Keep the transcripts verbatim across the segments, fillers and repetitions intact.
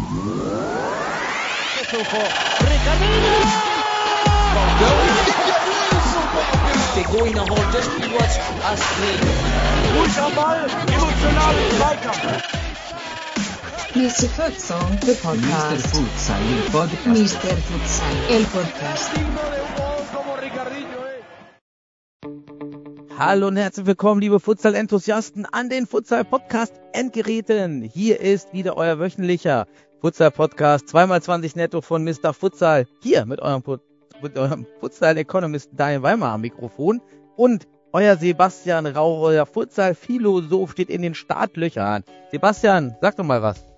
They're going to hold just watch us play. Ruhig am Ball, emotionalen Zweikampf. mister Futsal, the podcast. mister Futsal, il podcast. mister Futsal, el podcast. Hallo und herzlich willkommen, liebe Futsal-Enthusiasten an den Futsal-Podcast-Endgeräten. Hier ist wieder euer wöchentlicher Futsal-Podcast, zwei mal zwanzig netto von mister Futsal. Hier mit eurem, mit eurem Futsal-Economisten Daniel Weimar am Mikrofon. Und euer Sebastian Rauch, euer Futsal-Philosoph, steht in den Startlöchern. Sebastian, sag doch mal was.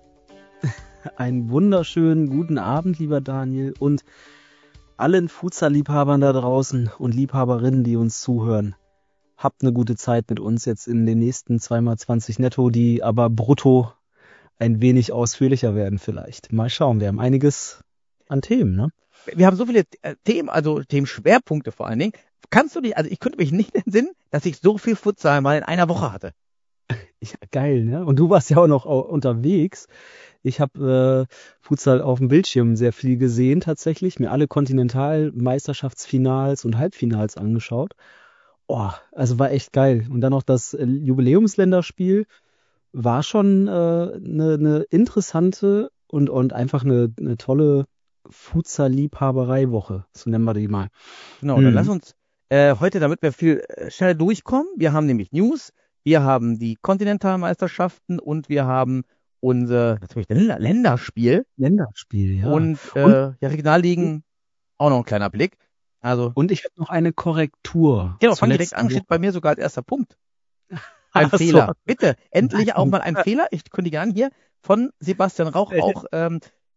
Einen wunderschönen guten Abend, lieber Daniel, und allen Futsal-Liebhabern da draußen und Liebhaberinnen, die uns zuhören. Habt eine gute Zeit mit uns jetzt in den nächsten zwei mal zwanzig netto, die aber brutto ein wenig ausführlicher werden vielleicht. Mal schauen, wir haben einiges an Themen, ne? Wir haben so viele äh, Themen, also Themenschwerpunkte vor allen Dingen. Kannst du dich, also ich könnte mich nicht entsinnen, dass ich so viel Futsal mal in einer Woche hatte. Ja, geil, ne? Und du warst ja auch noch unterwegs. Ich habe äh, Futsal auf dem Bildschirm sehr viel gesehen tatsächlich, mir alle Kontinentalmeisterschaftsfinals und Halbfinals angeschaut. Oh, also war echt geil. Und dann noch das äh, Jubiläumsländerspiel war schon eine äh, ne, ne interessante und, und einfach eine ne tolle Futsal-Liebhaberei-Woche, so nennen wir die mal. Genau, mhm. Dann lass uns äh, heute, damit wir viel äh, schneller durchkommen, wir haben nämlich News, wir haben die Kontinentalmeisterschaften und wir haben unser natürlich Länderspiel. Länderspiel, ja. Und, äh, und ja, Regionalligen, auch noch ein kleiner Blick. Also, und ich habe noch eine Korrektur. Genau, fang direkt an, steht bei mir sogar als erster Punkt. Ein Ach Fehler. So. Bitte, endlich Nein. auch mal ein Fehler. Ich kündige an hier von Sebastian Rauch auch ähm,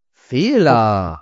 Fehler.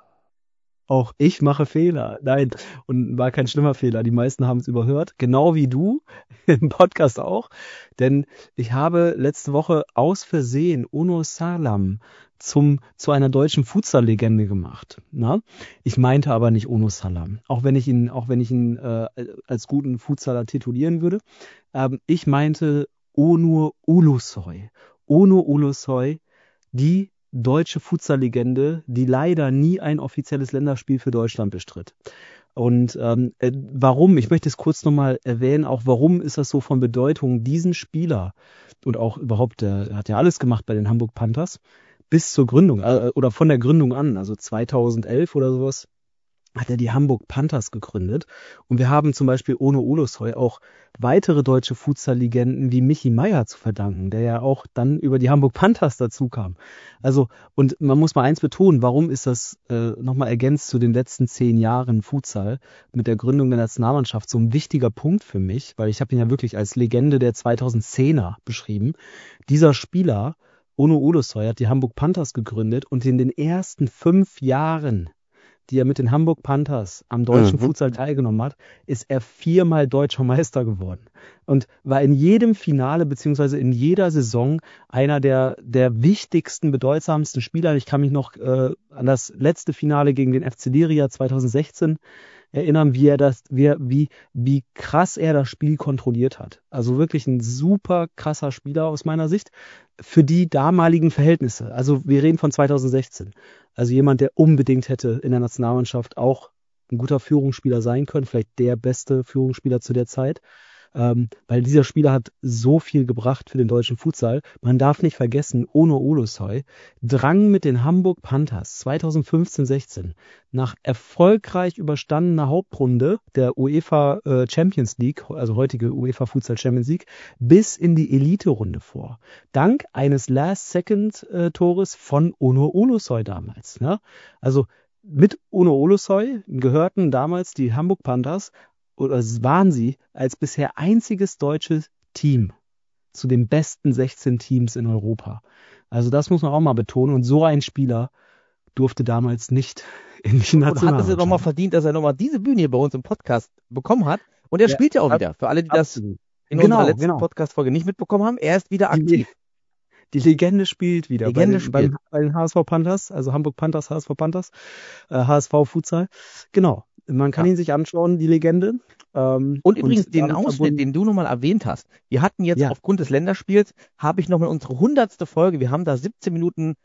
Auch ich mache Fehler. Nein, und war kein schlimmer Fehler. Die meisten haben es überhört. Genau wie du im Podcast auch. Denn ich habe letzte Woche aus Versehen Onur Sağlam zum zu einer deutschen Futsal-Legende gemacht. Na? Ich meinte aber nicht Onur Sağlam. Auch wenn ich ihn, auch wenn ich ihn äh, als guten Futsaler titulieren würde. Ähm, ich meinte Onur Ulusoy. Onur Ulusoy, die deutsche Futsal-Legende, die leider nie ein offizielles Länderspiel für Deutschland bestritt. Und ähm, äh, warum, ich möchte es kurz nochmal erwähnen, auch warum ist das so von Bedeutung, diesen Spieler und auch überhaupt, der hat ja alles gemacht bei den Hamburg Panthers, bis zur Gründung äh, oder von der Gründung an, also zweitausendelf oder sowas, hat er die Hamburg Panthers gegründet. Und wir haben zum Beispiel Onur Ulusoy auch weitere deutsche Futsal-Legenden wie Michi Meier zu verdanken, der ja auch dann über die Hamburg Panthers dazu kam. Also, und man muss mal eins betonen, warum ist das äh, nochmal ergänzt zu den letzten zehn Jahren Futsal mit der Gründung der Nationalmannschaft so ein wichtiger Punkt für mich, weil ich habe ihn ja wirklich als Legende der zweitausendzehner beschrieben. Dieser Spieler, Onur Ulusoy, hat die Hamburg Panthers gegründet und in den ersten fünf Jahren, die er mit den Hamburg Panthers am deutschen mhm. Futsal teilgenommen hat, ist er viermal deutscher Meister geworden und war in jedem Finale beziehungsweise in jeder Saison einer der der wichtigsten, bedeutsamsten Spieler. Ich kann mich noch äh, an das letzte Finale gegen den F C Liria zweitausendsechzehn erinnern, wie er das, wie, wie, wie krass er das Spiel kontrolliert hat. Also wirklich ein super krasser Spieler aus meiner Sicht für die damaligen Verhältnisse. Also wir reden von zweitausendsechzehn. Also jemand, der unbedingt hätte in der Nationalmannschaft auch ein guter Führungsspieler sein können, vielleicht der beste Führungsspieler zu der Zeit. Ähm, weil dieser Spieler hat so viel gebracht für den deutschen Futsal. Man darf nicht vergessen, Onur Ulusoy drang mit den Hamburg Panthers zweitausendfünfzehn sechzehn nach erfolgreich überstandener Hauptrunde der UEFA äh, Champions League, also heutige UEFA Futsal Champions League, bis in die Elite-Runde vor. Dank eines Last-Second-Tores von Onur Ulusoy damals. Ne? Also mit Onur Ulusoy gehörten damals die Hamburg Panthers, oder waren sie als bisher einziges deutsches Team zu den besten sechzehn Teams in Europa. Also das muss man auch mal betonen. Und so ein Spieler durfte damals nicht in die Nationalmannschaft. Und hat es ja nochmal verdient, dass er nochmal diese Bühne hier bei uns im Podcast bekommen hat. Und er ja, spielt ja auch wieder. Für alle, die absolut. das in genau, unserer letzten genau. Podcast-Folge nicht mitbekommen haben, er ist wieder aktiv. Die Legende spielt wieder Legende bei, den, spielt. Beim, bei den H S V Panthers, also Hamburg Panthers, H S V Panthers, äh, H S V Futsal. Genau. Man kann ja. ihn sich anschauen, die Legende. Ähm, und übrigens und den Ausschnitt, den du nochmal erwähnt hast. Wir hatten jetzt ja. aufgrund des Länderspiels, habe ich nochmal unsere hundertste Folge, wir haben da siebzehn Minuten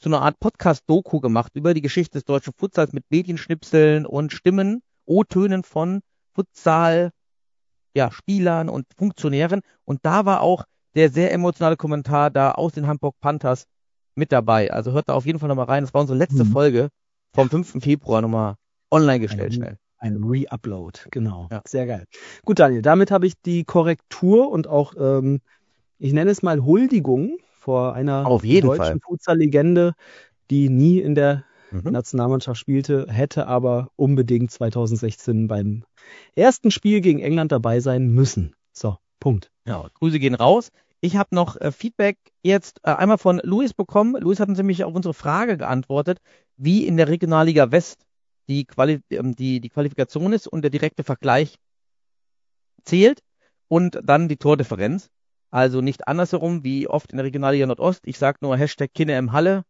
so eine Art Podcast-Doku gemacht über die Geschichte des deutschen Futsals mit Medienschnipseln und Stimmen, O-Tönen von Futsal, ja, Spielern und Funktionären. Und da war auch der sehr emotionale Kommentar da aus den Hamburg Panthers mit dabei. Also hört da auf jeden Fall nochmal rein. Das war unsere letzte Mhm. Folge vom fünften Februar nochmal online gestellt, Ein- schnell. Ein Re-Upload, genau. Ja. Sehr geil. Gut, Daniel, damit habe ich die Korrektur und auch, ähm, ich nenne es mal Huldigung vor einer Auf jeden deutschen Fall. Futsal-Legende, die nie in der Mhm. Nationalmannschaft spielte, hätte aber unbedingt zweitausendsechzehn beim ersten Spiel gegen England dabei sein müssen. So, Punkt. Ja, Grüße gehen raus. Ich habe noch äh, Feedback jetzt äh, einmal von Luis bekommen. Luis hat uns nämlich auf unsere Frage geantwortet, wie in der Regionalliga West die, Quali ähm, die, die Qualifikation ist und der direkte Vergleich zählt und dann die Tordifferenz. Also nicht andersherum wie oft in der Regionalliga Nordost. Ich sage nur Hashtag Kinne im Halle,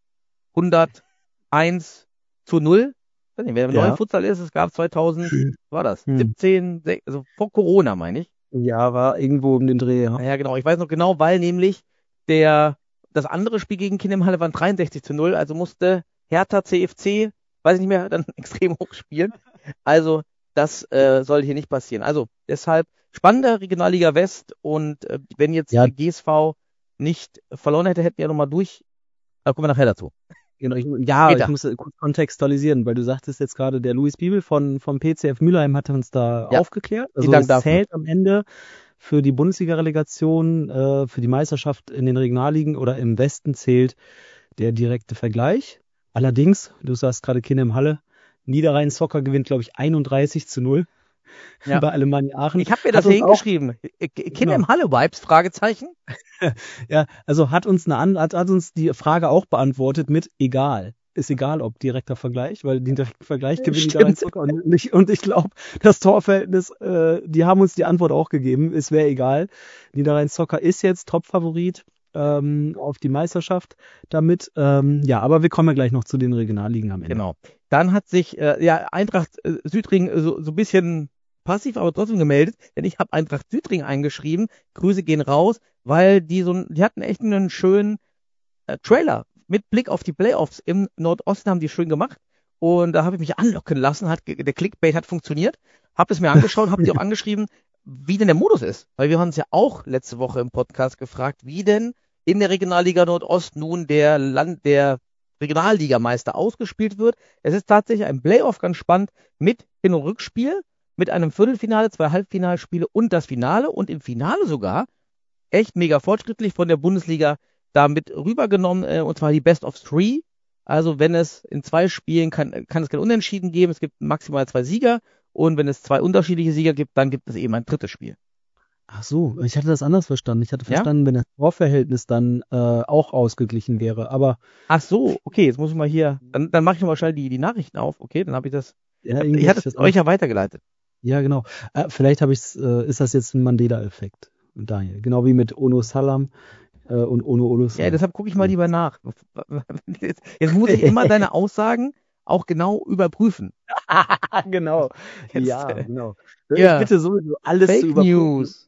hunderteins zu null. Ich weiß nicht, wer im Ja. neuen Futsal ist, es gab zweitausend, was war das? Hm. siebzehn, sech- also vor Corona meine ich. Ja, war irgendwo um den Dreh, ja. Ja, genau. Ich weiß noch genau, weil nämlich der, das andere Spiel gegen Kinder im Halle waren dreiundsechzig zu null, also musste Hertha C F C, weiß ich nicht mehr, dann extrem hoch spielen. Also, das äh, soll hier nicht passieren. Also, deshalb spannende Regionalliga West und äh, wenn jetzt Ja. die G S V nicht verloren hätte, hätten wir ja nochmal durch. Da kommen wir nachher dazu. Genau, ich, ja, Später. ich muss äh, kurz kontextualisieren, weil du sagtest jetzt gerade, der Luis Bibel von, vom P C F Mülheim hat uns da Ja. aufgeklärt. Also Vielen Dank es dafür. zählt am Ende für die Bundesliga-Relegation, äh, für die Meisterschaft in den Regionalligen oder im Westen zählt der direkte Vergleich. Allerdings, du sagst gerade Kinder im Halle, Niederrhein Soccer gewinnt, glaube ich, einunddreißig zu null Ja. bei Alemannia Aachen. Ich habe mir Hat das uns hier auch- hingeschrieben. Äh, Kinder Genau. im Halle-Vibes? Fragezeichen. Ja, also hat uns eine An hat, hat uns die Frage auch beantwortet mit egal. Ist egal, ob direkter Vergleich, weil den direkten Vergleich gewinnt Stimmt. Niederrhein Zucker und ich, und ich glaube, das Torverhältnis, äh, die haben uns die Antwort auch gegeben, es wäre egal. Niederrhein Zucker ist jetzt Topfavorit ähm, auf die Meisterschaft damit. Ähm, ja, aber wir kommen ja gleich noch zu den Regionalligen am Ende. Genau. Dann hat sich äh, ja Eintracht äh, Südring äh, so, so ein bisschen passiv, aber trotzdem gemeldet, denn ich habe Eintracht Südring eingeschrieben. Grüße gehen raus, weil die so, die hatten echt einen schönen äh, Trailer mit Blick auf die Playoffs im Nordosten, haben die schön gemacht. Und da habe ich mich anlocken lassen, hat ge- der Clickbait hat funktioniert. Habe es mir angeschaut, habe die auch angeschrieben, wie denn der Modus ist, weil wir haben uns ja auch letzte Woche im Podcast gefragt, wie denn in der Regionalliga Nordost nun der Land der Regionalligameister ausgespielt wird. Es ist tatsächlich ein Playoff, ganz spannend, mit Hin- und Rückspiel, mit einem Viertelfinale, zwei Halbfinalspiele und das Finale und im Finale sogar echt mega fortschrittlich von der Bundesliga da mit rübergenommen, äh, und zwar die Best of Three. Also wenn es in zwei Spielen kann, kann es kein Unentschieden geben, es gibt maximal zwei Sieger und wenn es zwei unterschiedliche Sieger gibt, dann gibt es eben ein drittes Spiel. Ach so, ich hatte das anders verstanden. Ich hatte Ja? verstanden, wenn das Torverhältnis dann äh, auch ausgeglichen wäre. Aber Ach so, okay, jetzt muss ich mal hier, dann, dann mache ich nochmal schnell die, die Nachrichten auf, okay, dann habe ich das, ja, ich irgendwie hatte ist es das euch ja weitergeleitet. Ja, genau. Äh, vielleicht habe ich äh, ist das jetzt ein Mandela-Effekt, Daniel. Genau wie mit Ono Salam äh, und Ono Olusoy. Ja, deshalb gucke ich mal lieber nach. Jetzt, jetzt muss ich immer deine Aussagen auch genau überprüfen. genau. Jetzt, ja, äh, genau. ja. Ich bitte sowieso alles zu Fake überprüfen. News.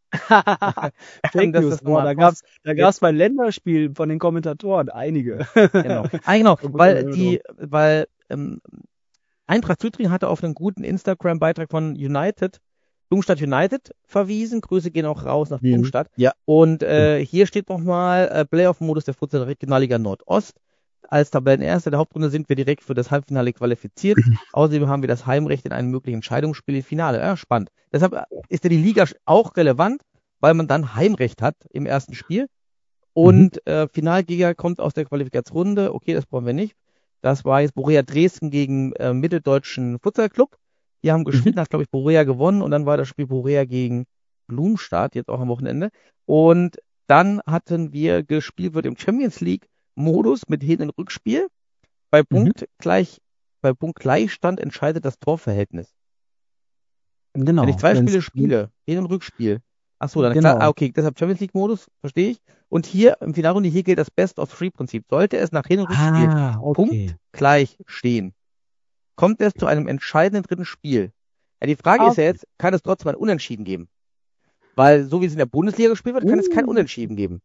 Fake Dass News. das Boah, nochmal da gab's, da gab's beim Länderspiel von den Kommentatoren einige. Genau. Ah, genau, Da muss weil man die, weil ähm, Eintracht Südring hatte auf einen guten Instagram-Beitrag von United, Blumstadt United verwiesen. Grüße gehen auch raus nach Mhm. Blumstadt. Ja. Und äh, hier steht nochmal äh, Playoff-Modus der Futsal Regionalliga Nordost. Als Tabellenerster der Hauptrunde sind wir direkt für das Halbfinale qualifiziert. Außerdem haben wir das Heimrecht in einem möglichen Entscheidungsspiel im Finale. Ja, spannend. Deshalb ist ja die Liga auch relevant, weil man dann Heimrecht hat im ersten Spiel. Und mhm. äh, Finalgegner kommt aus der Qualifikationsrunde. Okay, das brauchen wir nicht. Das war jetzt Borea Dresden gegen äh, Mitteldeutschen Futsal Club. Die haben gespielt, mhm. hat, glaube ich, Borea gewonnen. Und dann war das Spiel Borea gegen Blumstadt, jetzt auch am Wochenende. Und dann hatten wir gespielt, wird im Champions League Modus mit Hin- und Rückspiel. Bei Punkt mhm. gleich, bei Punkt Gleichstand entscheidet das Torverhältnis. Genau. Wenn ich zwei Spiele spiele, Hin- und Rückspiel. Ach so, dann genau. klar, ah, okay, deshalb Champions League Modus, verstehe ich. Und hier im Finalrunde, hier gilt das Best of Three Prinzip. Sollte es nach Hin- und Rückspiel ah, okay. Punkt gleich stehen, kommt es zu einem entscheidenden dritten Spiel. Ja, die Frage okay. ist ja jetzt, kann es trotzdem ein Unentschieden geben? Weil so wie es in der Bundesliga gespielt wird, kann uh. es kein Unentschieden geben.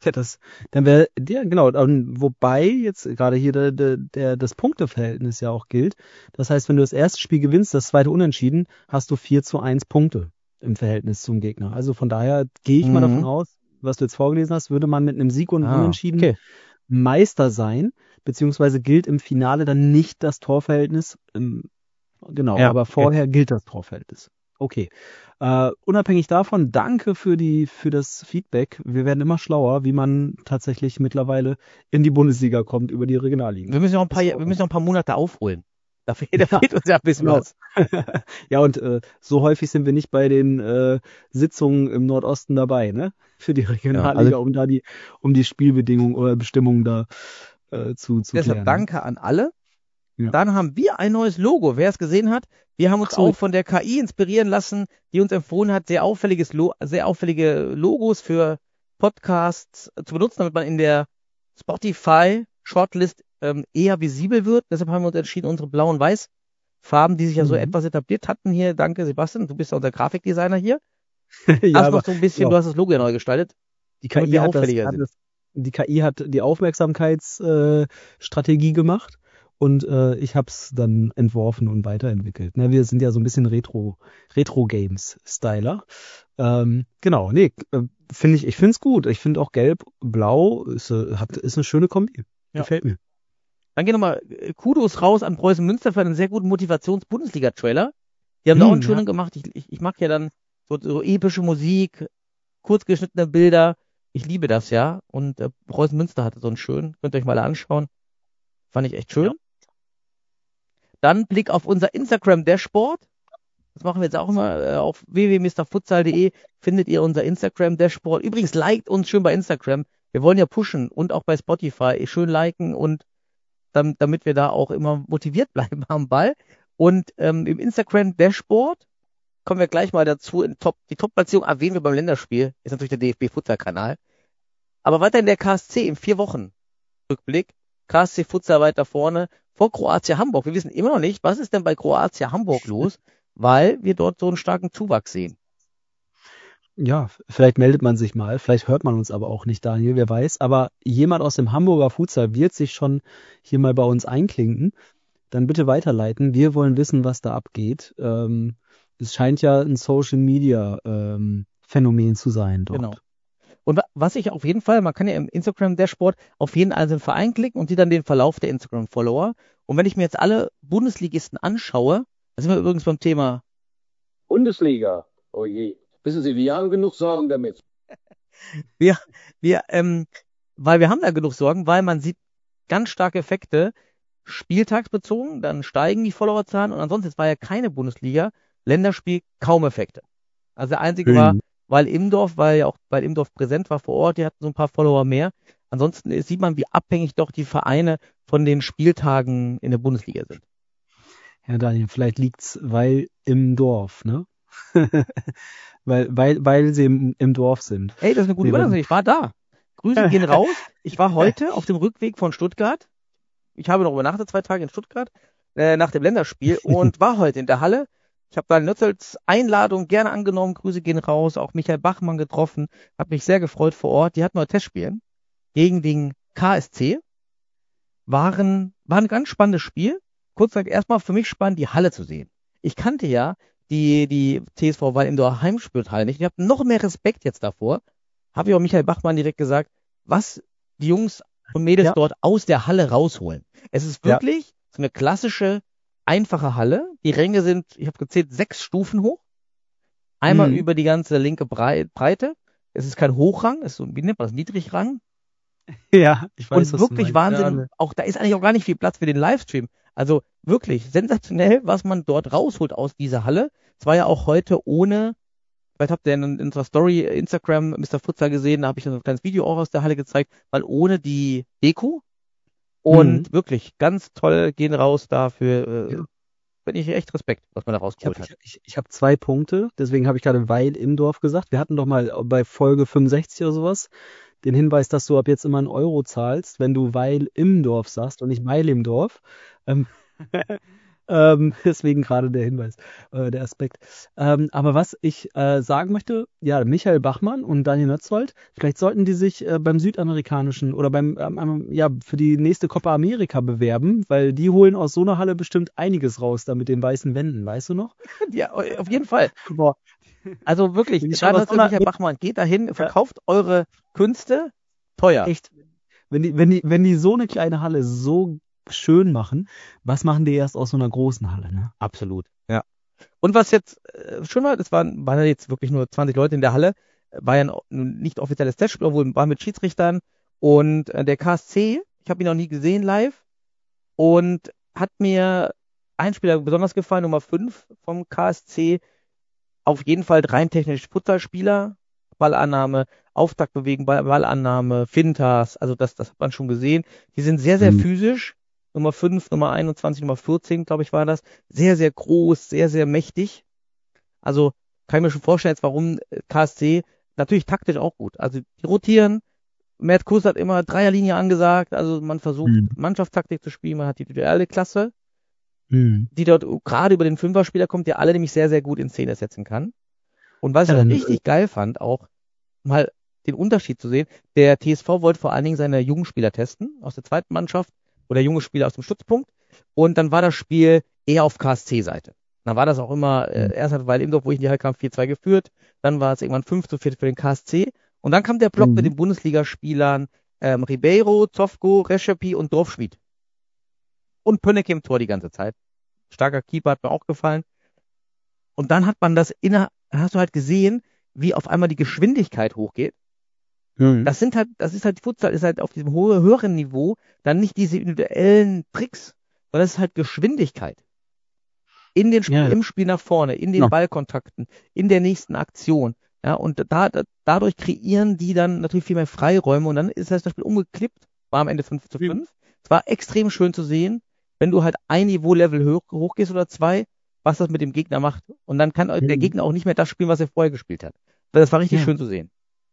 Ja, das, dann wäre, ja, genau, und wobei jetzt gerade hier der, der, der, das Punkteverhältnis ja auch gilt. Das heißt, wenn du das erste Spiel gewinnst, das zweite unentschieden, hast du vier zu eins Punkte im Verhältnis zum Gegner. Also von daher gehe ich mal davon Mhm. aus, was du jetzt vorgelesen hast, würde man mit einem Sieg und einem Ah, Unentschieden okay. Meister sein, beziehungsweise gilt im Finale dann nicht das Torverhältnis. Ähm, genau, Ja, aber okay. vorher gilt das Torverhältnis. Okay. Äh, unabhängig davon, danke für die für das Feedback. Wir werden immer schlauer, wie man tatsächlich mittlerweile in die Bundesliga kommt über die Regionalligen. Wir müssen noch ein paar, Ist wir auch- müssen noch ein paar Monate aufholen. Da fehlt, da Ja, fehlt uns ja ein bisschen genau. was. Ja, und äh, so häufig sind wir nicht bei den äh, Sitzungen im Nordosten dabei, ne? Für die Regionalliga, also- um da die, um die Spielbedingungen oder Bestimmungen da äh, zu, zu Deshalb klären. danke an alle. Ja. Dann haben wir ein neues Logo. Wer es gesehen hat, wir haben uns Ach so. auch von der K I inspirieren lassen, die uns empfohlen hat, sehr auffälliges Lo- sehr auffällige Logos für Podcasts zu benutzen, damit man in der Spotify Shortlist ähm, eher visibel wird. Deshalb haben wir uns entschieden, unsere blau und weiß Farben, die sich ja so Mhm. etwas etabliert hatten hier. Danke, Sebastian. Du bist ja unser Grafikdesigner hier. Ja, Hast aber noch so ein bisschen, genau. du hast das Logo ja neu gestaltet. die damit K I wir hat das, auffälliger hat sind. das, die K I hat die Aufmerksamkeitsstrategie äh, Strategie gemacht und äh, ich habe es dann entworfen und weiterentwickelt. Ne, wir sind ja so ein bisschen Retro Retro Games Styler. Ähm, genau, nee, äh, finde ich, ich finde es gut. Ich finde auch Gelb, Blau ist, äh, hat, ist eine schöne Kombi. Ja. Gefällt mir. Dann gehen nochmal äh, Kudos raus an Preußen Münster für einen sehr guten Motivations-Bundesliga-Trailer. Die haben da auch einen Hm, schönen ja. gemacht. Ich, ich, ich mag ja dann so, so epische Musik, kurz geschnittene Bilder. Ich liebe das ja. Und äh, Preußen Münster hatte so einen schönen. Könnt ihr euch mal anschauen. Fand ich echt schön. Ja. Dann Blick auf unser Instagram-Dashboard. Das machen wir jetzt auch immer. Äh, auf w w w punkt mister futsal punkt de findet ihr unser Instagram-Dashboard. Übrigens, liked uns schön bei Instagram. Wir wollen ja pushen und auch bei Spotify schön liken und dam- damit wir da auch immer motiviert bleiben am Ball. Und ähm, im Instagram-Dashboard kommen wir gleich mal dazu. In Top, die Top-Platzierung erwähnen wir beim Länderspiel. Ist natürlich der D F B-Futsal-Kanal. Aber weiterhin der K S C im vier Wochen Rückblick. K S C Futsal weiter vorne vor Kroatia Hamburg. Wir wissen immer noch nicht, was ist denn bei Kroatia Hamburg los, weil wir dort so einen starken Zuwachs sehen. Ja, vielleicht meldet man sich mal, vielleicht hört man uns aber auch nicht, Daniel, wer weiß. Aber jemand aus dem Hamburger Futsal wird sich schon hier mal bei uns einklinken. Dann bitte weiterleiten. Wir wollen wissen, was da abgeht. Ähm, es scheint ja ein Social Media ähm, Phänomen zu sein dort. Genau. Und wa- was ich auf jeden Fall, man kann ja im Instagram-Dashboard auf jeden einzelnen Verein klicken und sieht dann den Verlauf der Instagram-Follower. Und wenn ich mir jetzt alle Bundesligisten anschaue, da sind wir übrigens beim Thema, Bundesliga. Oh je. Wissen Sie, wir haben genug Sorgen damit. wir, wir, ähm, weil wir haben da genug Sorgen, weil man sieht ganz starke Effekte, spieltagsbezogen, dann steigen die Followerzahlen und ansonsten, es war ja keine Bundesliga, Länderspiel, kaum Effekte. Also der einzige war, Mhm. weil Imdorf, weil ja auch weil Imdorf präsent war vor Ort, die hatten so ein paar Follower mehr. Ansonsten ist- sieht man, wie abhängig doch die Vereine von den Spieltagen in der Bundesliga sind. Ja, Daniel, vielleicht liegt's, weil im Dorf, ne? weil, weil, weil sie im, im Dorf sind. Ey, das ist eine gute Nee, Überleitung. Ich war da. Grüße gehen raus. Ich war heute auf dem Rückweg von Stuttgart. Ich habe noch übernachtet, zwei Tage in Stuttgart, äh, nach dem Länderspiel und war heute in der Halle. Ich habe da Nützels Einladung gerne angenommen. Grüße gehen raus. Auch Michael Bachmann getroffen. Hab mich sehr gefreut vor Ort. Die hatten heute Testspielen gegen den K S C. Waren, war ein ganz spannendes Spiel. Kurz gesagt, erstmal für mich spannend, die Halle zu sehen. Ich kannte ja die, die T S V Wallimdor Heimspielhalle nicht. Ich habe noch mehr Respekt jetzt davor. Habe ich auch Michael Bachmann direkt gesagt, was die Jungs und Mädels Ja. dort aus der Halle rausholen. Es ist Ja. wirklich so eine klassische, einfache Halle. Die Ränge sind, ich habe gezählt, sechs Stufen hoch. Einmal Mhm. über die ganze linke Brei- Breite. Es ist kein Hochrang, es ist so, wie nennt man das, Niedrigrang. Ja, ich weiß, Und was wirklich du meinst. Wahnsinn. Ja, Auch da ist eigentlich auch gar nicht viel Platz für den Livestream. Also wirklich sensationell, was man dort rausholt aus dieser Halle. Es war ja auch heute ohne, vielleicht habt ihr in, in unserer Story Instagram Mister Futsal gesehen, da habe ich so ein kleines Video auch aus der Halle gezeigt, weil ohne die Deko. Und Mhm. wirklich ganz toll gehen raus dafür. Äh, Ja. Bin ich echt Respekt, was man da Ich rausgeholt habe hat. ich, ich hab zwei Punkte, deswegen habe ich gerade weil im Dorf gesagt. Wir hatten doch mal bei Folge fünfundsechzig oder sowas den Hinweis, dass du ab jetzt immer einen Euro zahlst, wenn du weil im Dorf sagst und nicht weil im Dorf. Ähm, Ähm, deswegen gerade der Hinweis, äh, der Aspekt. Ähm, aber was ich äh, sagen möchte, ja, Michael Bachmann und Daniel Nötzoldt, vielleicht sollten die sich äh, beim südamerikanischen oder beim, ähm, ja, für die nächste Copa America bewerben, weil die holen aus so einer Halle bestimmt einiges raus, da mit den weißen Wänden, weißt du noch? Ja, auf jeden Fall. Boah. Also wirklich, Wenn die schreibt schon uns aus so einer- Michael Bachmann, geht dahin, verkauft eure Künste teuer. Echt, wenn die, wenn die, wenn die so eine kleine Halle so schön machen, was machen die erst aus so einer großen Halle, ne? Absolut, ja. Und was jetzt äh, schon war, das waren, waren ja jetzt wirklich nur zwanzig Leute in der Halle, war ja ein, ein nicht offizielles Testspiel, obwohl war mit Schiedsrichtern und äh, der K S C, ich habe ihn noch nie gesehen live und hat mir ein Spieler besonders gefallen, Nummer fünf vom K S C, auf jeden Fall rein technisch Futsalspieler, Ballannahme, Auftaktbewegen, Ball, Ballannahme, Fintas, also das, das hat man schon gesehen. Die sind sehr, sehr Mhm. physisch. Nummer fünf, Nummer einundzwanzig, Nummer vierzehn, glaube ich, war das. Sehr, sehr groß, sehr, sehr mächtig. Also kann ich mir schon vorstellen, jetzt warum äh, K S C natürlich taktisch auch gut. Also die rotieren. Mert Kuss hat immer Dreierlinie angesagt. Also man versucht Mhm. Mannschaftstaktik zu spielen. Man hat die duelle Klasse, Mhm. die dort gerade über den Fünferspieler kommt, der alle nämlich sehr, sehr gut in Szene setzen kann. Und was Ja, ich auch dann, richtig geil fand, auch mal den Unterschied zu sehen, der T S V wollte vor allen Dingen seine jungen Spieler testen, aus der zweiten Mannschaft oder junge Spieler aus dem Stützpunkt. Und dann war das Spiel eher auf K S C-Seite. Dann war das auch immer, äh, erst hat Weil-Imdorf, wo ich in die Halle kam, vier zwei geführt, dann war es irgendwann fünf zu vier für den K S C. Und dann kam der Block Mhm. mit den Bundesligaspielern ähm, Ribeiro, Zofko, Reschepi und Dorfschmied. Und Pönnecke im Tor die ganze Zeit. Starker Keeper hat mir auch gefallen. Und dann hat man das inner, dann hast du halt gesehen, wie auf einmal die Geschwindigkeit hochgeht. Mhm. Das sind halt, das ist halt, Futsal ist halt auf diesem hohe, höheren Niveau dann nicht diese individuellen Tricks, sondern es ist halt Geschwindigkeit. In den Spiel, Ja. im Spiel nach vorne, in den Ja. Ballkontakten, in der nächsten Aktion. Ja, und da, da, dadurch kreieren die dann natürlich viel mehr Freiräume und dann ist das Spiel umgeklippt, war am Ende fünf zu fünf. Es war extrem schön zu sehen, wenn du halt ein Niveau-Level hoch, hochgehst oder zwei, was das mit dem Gegner macht. Und dann kann der Mhm. Gegner auch nicht mehr das spielen, was er vorher gespielt hat. Das war richtig Ja. schön zu sehen.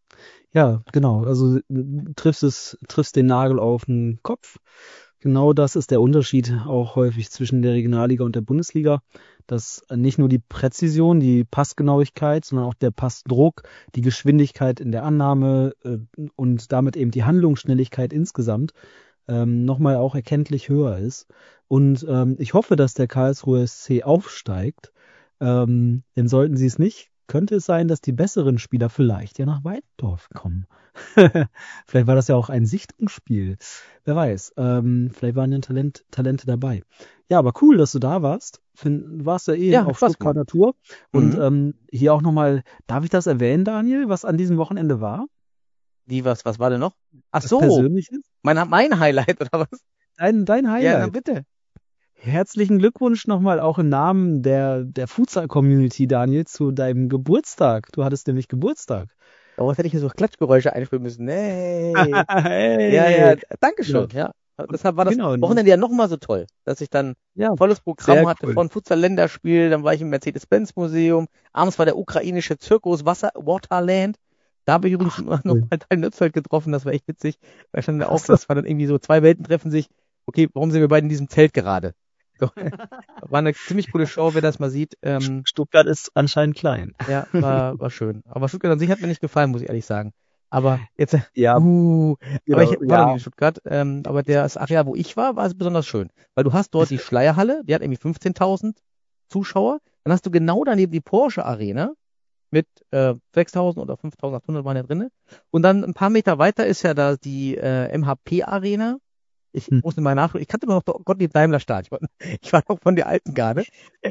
Ja, genau. Also äh, triffst es, triffst den Nagel auf den Kopf. Genau das ist der Unterschied auch häufig zwischen der Regionalliga und der Bundesliga, dass nicht nur die Präzision, die Passgenauigkeit, sondern auch der Passdruck, die Geschwindigkeit in der Annahme äh, und damit eben die Handlungsschnelligkeit insgesamt ähm, nochmal auch erkenntlich höher ist. Und ähm, ich hoffe, dass der Karlsruher S C aufsteigt. Ähm, denn sollten sie es nicht, könnte es sein, dass die besseren Spieler vielleicht ja nach Weidendorf kommen. Vielleicht war das ja auch ein Sichtungsspiel. Wer weiß. Ähm, vielleicht waren ja Talent, Talente dabei. Ja, aber cool, dass du da warst. Find, du warst ja eh Ja, auf Spaß Stuttgarter Tour. Und Mhm. ähm, hier auch nochmal, darf ich das erwähnen, Daniel, was an diesem Wochenende war? Wie, was, was war denn noch? Ach Was so, Persönliches? mein, mein Highlight oder was? Dein, dein Ja, Highlight. na bitte. Herzlichen Glückwunsch nochmal auch im Namen der, der Futsal-Community, Daniel, zu deinem Geburtstag. Du hattest nämlich Geburtstag. Oh, was hätte ich hier so Klatschgeräusche einspielen müssen? Nee. Hey. Ja, ja, Dankeschön, ja. Deshalb war das Genau. Wochenende ja nochmal so toll, dass ich dann Ja, ein volles Programm sehr hatte cool. von Futsal-Länderspiel, dann war ich im Mercedes-Benz-Museum, abends war der ukrainische Zirkus Wasser, Waterland, da habe ich übrigens Ach, noch cool. mal Teil Nützfeld getroffen, das war echt witzig, da stand auch, Ach so. das war dann irgendwie so, zwei Welten treffen sich, okay, warum sind wir beide in diesem Zelt gerade? So. War eine ziemlich coole Show, wer das mal sieht, ähm, Stuttgart ist anscheinend klein. ja, war, war schön. Aber Stuttgart an sich hat mir nicht gefallen, muss ich ehrlich sagen. Aber jetzt, Ja, uh, genau, aber ich war ja. noch nie in Stuttgart, ähm, aber das Areal, wo ich war, war es besonders schön. Weil du hast dort die Schleierhalle, die hat irgendwie fünfzehntausend Zuschauer. Dann hast du genau daneben die Porsche Arena mit äh, sechstausend oder fünftausendachthundert waren ja drinne. Und dann ein paar Meter weiter ist ja da die äh, M H P Arena. Ich Hm. musste mal nachschauen. Ich kannte noch Gottlieb Daimler Stadion. Ich war noch von der alten Garde.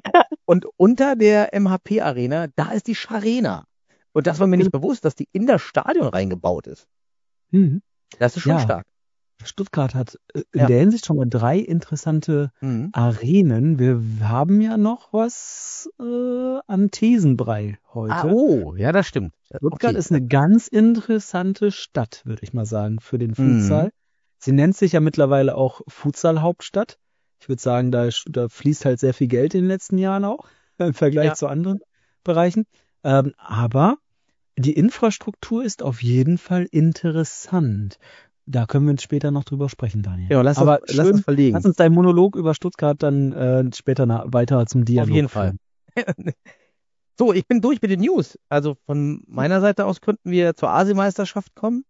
Und unter der M H P Arena, da ist die Scharena. Und das war mir nicht bewusst, dass die in das Stadion reingebaut ist. Mhm. Das ist schon Ja. stark. Stuttgart hat äh, in Ja. der Hinsicht schon mal drei interessante Mhm. Arenen. Wir haben ja noch was äh, an Thesenbrei heute. Ah, oh, ja, das stimmt. Stuttgart Okay. ist eine ganz interessante Stadt, würde ich mal sagen, für den Mhm. Futsal. Sie nennt sich ja mittlerweile auch Futsal-Hauptstadt. Ich würde sagen, da, da fließt halt sehr viel Geld in den letzten Jahren auch, im Vergleich Ja. zu anderen Bereichen. Ähm, aber die Infrastruktur ist auf jeden Fall interessant. Da können wir später noch drüber sprechen, Daniel. Ja, lass Aber das, lass das verlegen. Lass uns deinen Monolog über Stuttgart dann äh, später na, weiter zum Dialog Auf jeden führen. Fall. So, ich bin durch mit den News. Also von meiner Seite aus könnten wir zur Asienmeisterschaft kommen.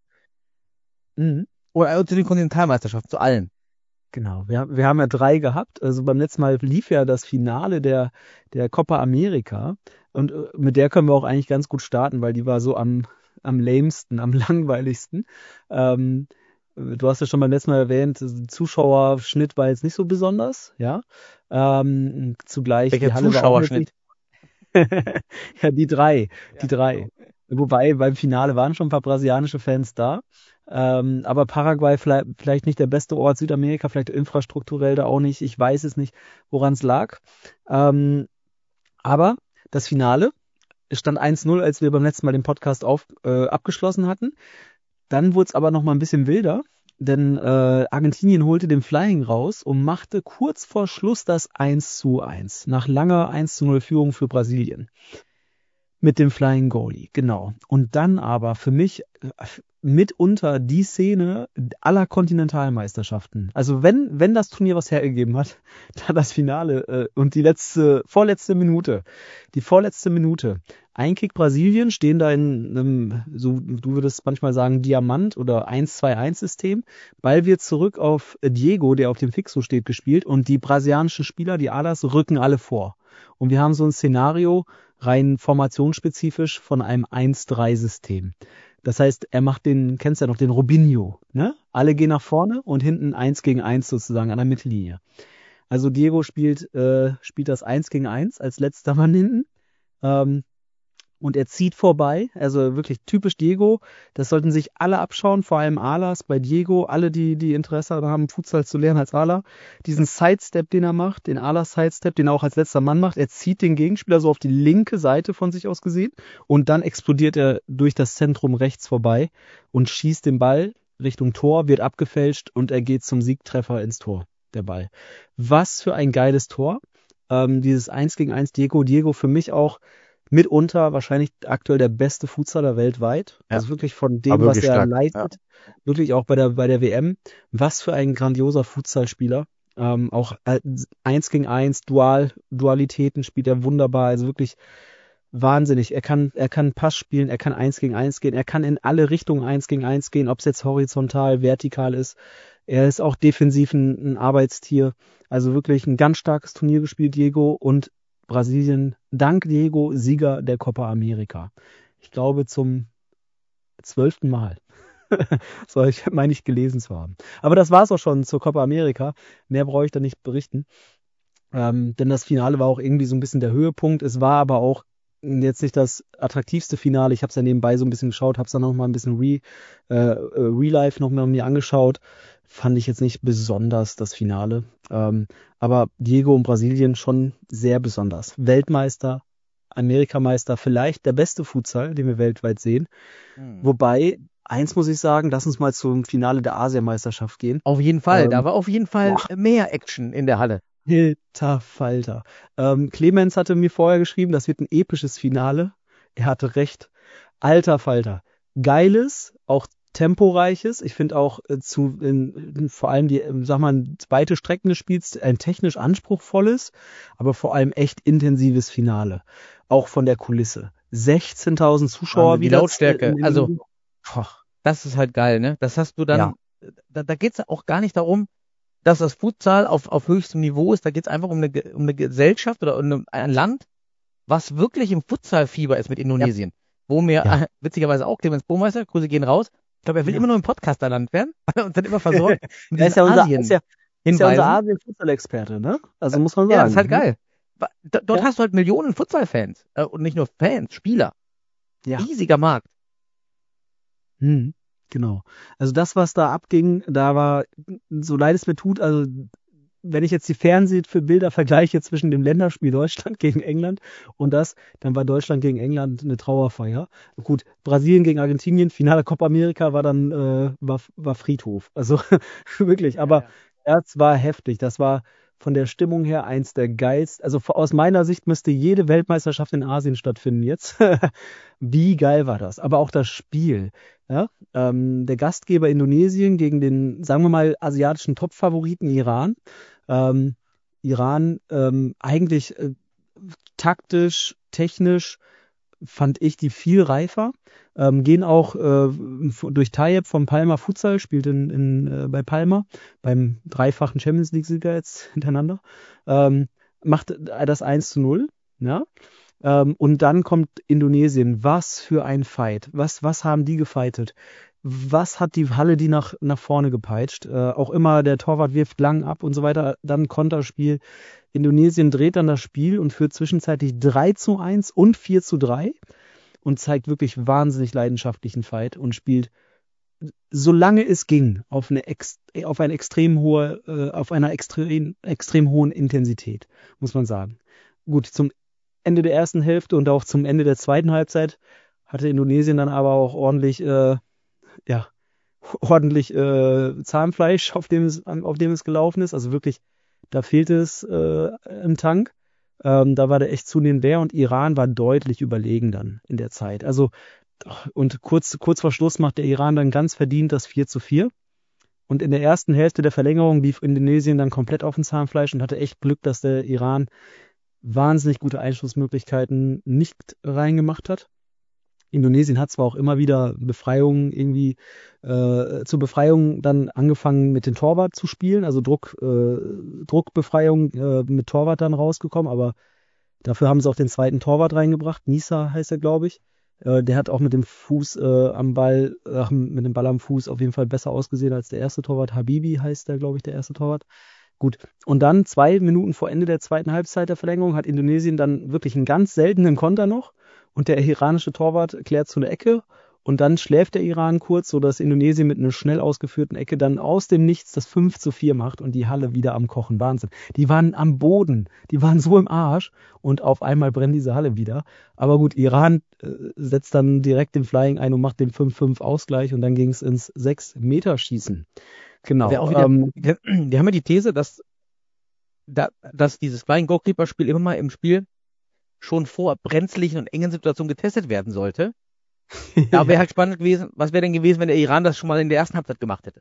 Mhm. Oder zu den Kontinentalmeisterschaften, zu allen. Genau, wir, wir haben ja drei gehabt. Also beim letzten Mal lief ja das Finale der, der Copa America. Und äh, mit der können wir auch eigentlich ganz gut starten, weil die war so am, am lamesten, am langweiligsten. Ähm, du hast ja schon beim letzten Mal erwähnt, der Zuschauerschnitt war jetzt nicht so besonders, ja. Ähm, zugleich Welcher die Halle Zuschauerschnitt? War auch nicht, ja, die drei, die drei. Wobei beim Finale waren schon ein paar brasilianische Fans da. Ähm, aber Paraguay vielleicht, vielleicht nicht der beste Ort, Südamerika vielleicht infrastrukturell da auch nicht. Ich weiß es nicht, woran es lag. Ähm, aber das Finale stand eins null, als wir beim letzten Mal den Podcast auf, äh, abgeschlossen hatten. Dann wurde es aber noch mal ein bisschen wilder, denn äh, Argentinien holte den Flying raus und machte kurz vor Schluss das eins zu eins. Nach langer eins zu null Führung für Brasilien. Mit dem Flying Goalie, genau. Und dann aber für mich mitunter die Szene aller Kontinentalmeisterschaften. Also wenn wenn das Turnier was hergegeben hat, dann das Finale äh, und die letzte, vorletzte Minute. Die vorletzte Minute. Ein Kick Brasilien, stehen da in einem, so du würdest manchmal sagen, Diamant- oder eins zwei eins System. Ball wird zurück auf Diego, der auf dem Fixo steht, gespielt und die brasilianischen Spieler, die Alas, rücken alle vor. Und wir haben so ein Szenario, rein formationsspezifisch von einem eins drei System. Das heißt, er macht den, kennst du ja noch, den Robinho, ne? Alle gehen nach vorne und hinten eins gegen eins sozusagen an der Mittellinie. Also Diego spielt, äh, spielt das eins gegen eins als letzter Mann hinten. Ähm, Und er zieht vorbei, also wirklich typisch Diego. Das sollten sich alle abschauen, vor allem Alas bei Diego. Alle, die die Interesse haben, Futsal zu lernen als Ala. Diesen Sidestep, den er macht, den Alas-Sidestep, den er auch als letzter Mann macht. Er zieht den Gegenspieler so auf die linke Seite von sich aus gesehen. Und dann explodiert er durch das Zentrum rechts vorbei und schießt den Ball Richtung Tor, wird abgefälscht und er geht zum Siegtreffer ins Tor, der Ball. Was für ein geiles Tor. Ähm, dieses eins gegen eins Diego. Diego für mich auch mitunter wahrscheinlich aktuell der beste Futsaler weltweit. Ja. Also wirklich von dem, Aber was wirklich er stark. leistet. Ja. Wirklich auch bei der, bei der W M. Was für ein grandioser Futsalspieler. Ähm, auch eins gegen eins, Dual, Dualitäten spielt er wunderbar. Also wirklich wahnsinnig. Er kann, er kann Pass spielen, er kann eins gegen eins gehen, er kann in alle Richtungen eins gegen eins gehen, ob es jetzt horizontal, vertikal ist. Er ist auch defensiv ein, ein Arbeitstier. Also wirklich ein ganz starkes Turnier gespielt, Diego, und Brasilien, dank Diego, Sieger der Copa America. Ich glaube zum zwölften Mal. So, ich meine ich gelesen zu haben. Aber das war es auch schon zur Copa America. Mehr brauche ich da nicht berichten. Ähm, denn das Finale war auch irgendwie so ein bisschen der Höhepunkt. Es war aber auch jetzt nicht das attraktivste Finale. Ich habe es ja nebenbei so ein bisschen geschaut, habe es dann noch mal ein bisschen Re, äh, Real Life noch mal mir angeschaut. Fand ich jetzt nicht besonders das Finale. Ähm, aber Diego und Brasilien schon sehr besonders. Weltmeister, Amerikameister, vielleicht der beste Futsal, den wir weltweit sehen. Mhm. Wobei, eins muss ich sagen, lass uns mal zum Finale der Asienmeisterschaft gehen. Auf jeden Fall, ähm, da war auf jeden Fall boah. mehr Action in der Halle. Hilter Falter. Ähm, Clemens hatte mir vorher geschrieben, das wird ein episches Finale. Er hatte recht. Alter Falter. Geiles, auch temporeiches. Ich finde auch äh, zu in, in, vor allem die, äh, sag mal, zweite Strecken des Spiels ein technisch anspruchsvolles, aber vor allem echt intensives Finale. Auch von der Kulisse. sechzehntausend Zuschauer die wieder. Lautstärke. In, in, also, boah. Das ist halt geil, ne? Das hast du dann, Ja. da, da geht's auch gar nicht darum, dass das Futsal auf, auf höchstem Niveau ist. Da geht's einfach um eine, um eine Gesellschaft oder um ein Land, was wirklich im Futsalfieber ist mit Indonesien. Ja. Wo mir Ja. äh, witzigerweise auch Clemens Burmeister, Grüße gehen raus. Ich glaube, er will Ja. immer nur im Podcasterland werden, weil er uns dann immer versorgt. mit Er ist ja unser, Asien ist ja, ist ja unser Asien-Futsal-Experte, ne? Also muss man sagen. Ja, das ist halt geil. Da, dort Ja. hast du halt Millionen Futsal-Fans. Äh, und nicht nur Fans, Spieler. Ja. Riesiger Markt. Hm, genau. Also das, was da abging, da war, so leid es mir tut, also wenn ich jetzt die Fernseh für Bilder vergleiche zwischen dem Länderspiel Deutschland gegen England und das, dann war Deutschland gegen England eine Trauerfeier. Gut, Brasilien gegen Argentinien, Finale Copa America war dann, äh, war, war Friedhof. Also wirklich, aber ja, ja. Das war heftig. Das war von der Stimmung her eins der geilsten. Also aus meiner Sicht müsste jede Weltmeisterschaft in Asien stattfinden jetzt. Wie geil war das? Aber auch das Spiel. Ja? Ähm, der Gastgeber Indonesien gegen den, sagen wir mal, asiatischen Top-Favoriten Iran. Ähm, Iran ähm, eigentlich äh, taktisch, technisch fand ich die viel reifer. Ähm, gehen auch äh, durch Tayyip von Palma Futsal, spielt in, in, äh, bei Palma, beim dreifachen Champions League-Sieger jetzt hintereinander, ähm, macht das eins zu null. Ja? Ähm, und dann kommt Indonesien. Was für ein Fight. Was, was haben die gefightet? Was hat die Halle die nach, nach vorne gepeitscht? Äh, auch immer der Torwart wirft lang ab und so weiter. Dann Konterspiel. Indonesien dreht dann das Spiel und führt zwischenzeitlich drei zu eins und vier zu drei und zeigt wirklich wahnsinnig leidenschaftlichen Fight und spielt, solange es ging, auf eine ex, auf eine extrem hohe, äh, auf einer extrem, extrem hohen Intensität, muss man sagen. Gut, zum Ende der ersten Hälfte und auch zum Ende der zweiten Halbzeit hatte Indonesien dann aber auch ordentlich, äh, ja, ordentlich äh, Zahnfleisch, auf dem es, auf dem es gelaufen ist. Also wirklich, da fehlte es äh, im Tank. Ähm, da war der echt zunehmend leer und Iran war deutlich überlegen dann in der Zeit. Also, und kurz, kurz vor Schluss macht der Iran dann ganz verdient das vier zu vier. Und in der ersten Hälfte der Verlängerung lief Indonesien dann komplett auf dem Zahnfleisch und hatte echt Glück, dass der Iran wahnsinnig gute Einschlussmöglichkeiten nicht reingemacht hat. Indonesien hat zwar auch immer wieder Befreiungen irgendwie äh, zur Befreiung dann angefangen mit dem Torwart zu spielen, also Druck, äh, Druckbefreiung äh, mit Torwart dann rausgekommen, aber dafür haben sie auch den zweiten Torwart reingebracht, Nisa heißt er, glaube ich. Äh, der hat auch mit dem Fuß äh, am Ball, äh, mit dem Ball am Fuß auf jeden Fall besser ausgesehen als der erste Torwart. Habibi heißt der, glaube ich, der erste Torwart. Gut, und dann zwei Minuten vor Ende der zweiten Halbzeit der Verlängerung hat Indonesien dann wirklich einen ganz seltenen Konter noch. Und der iranische Torwart klärt zu einer Ecke und dann schläft der Iran kurz, sodass Indonesien mit einer schnell ausgeführten Ecke dann aus dem Nichts das fünf zu vier macht und die Halle wieder am Kochen. Wahnsinn. Die waren am Boden, die waren so im Arsch und auf einmal brennt diese Halle wieder. Aber gut, Iran äh, setzt dann direkt den Flying ein und macht den fünf fünf Ausgleich und dann ging es ins sechs Meter Schießen. Genau. Auch wieder, ähm, wir, wir haben ja die These, dass, da, dass dieses Flying Goalkeeper-Spiel immer mal im Spiel schon vor brenzlichen und engen Situationen getestet werden sollte. Da wäre halt spannend gewesen, was wäre denn gewesen, wenn der Iran das schon mal in der ersten Halbzeit gemacht hätte?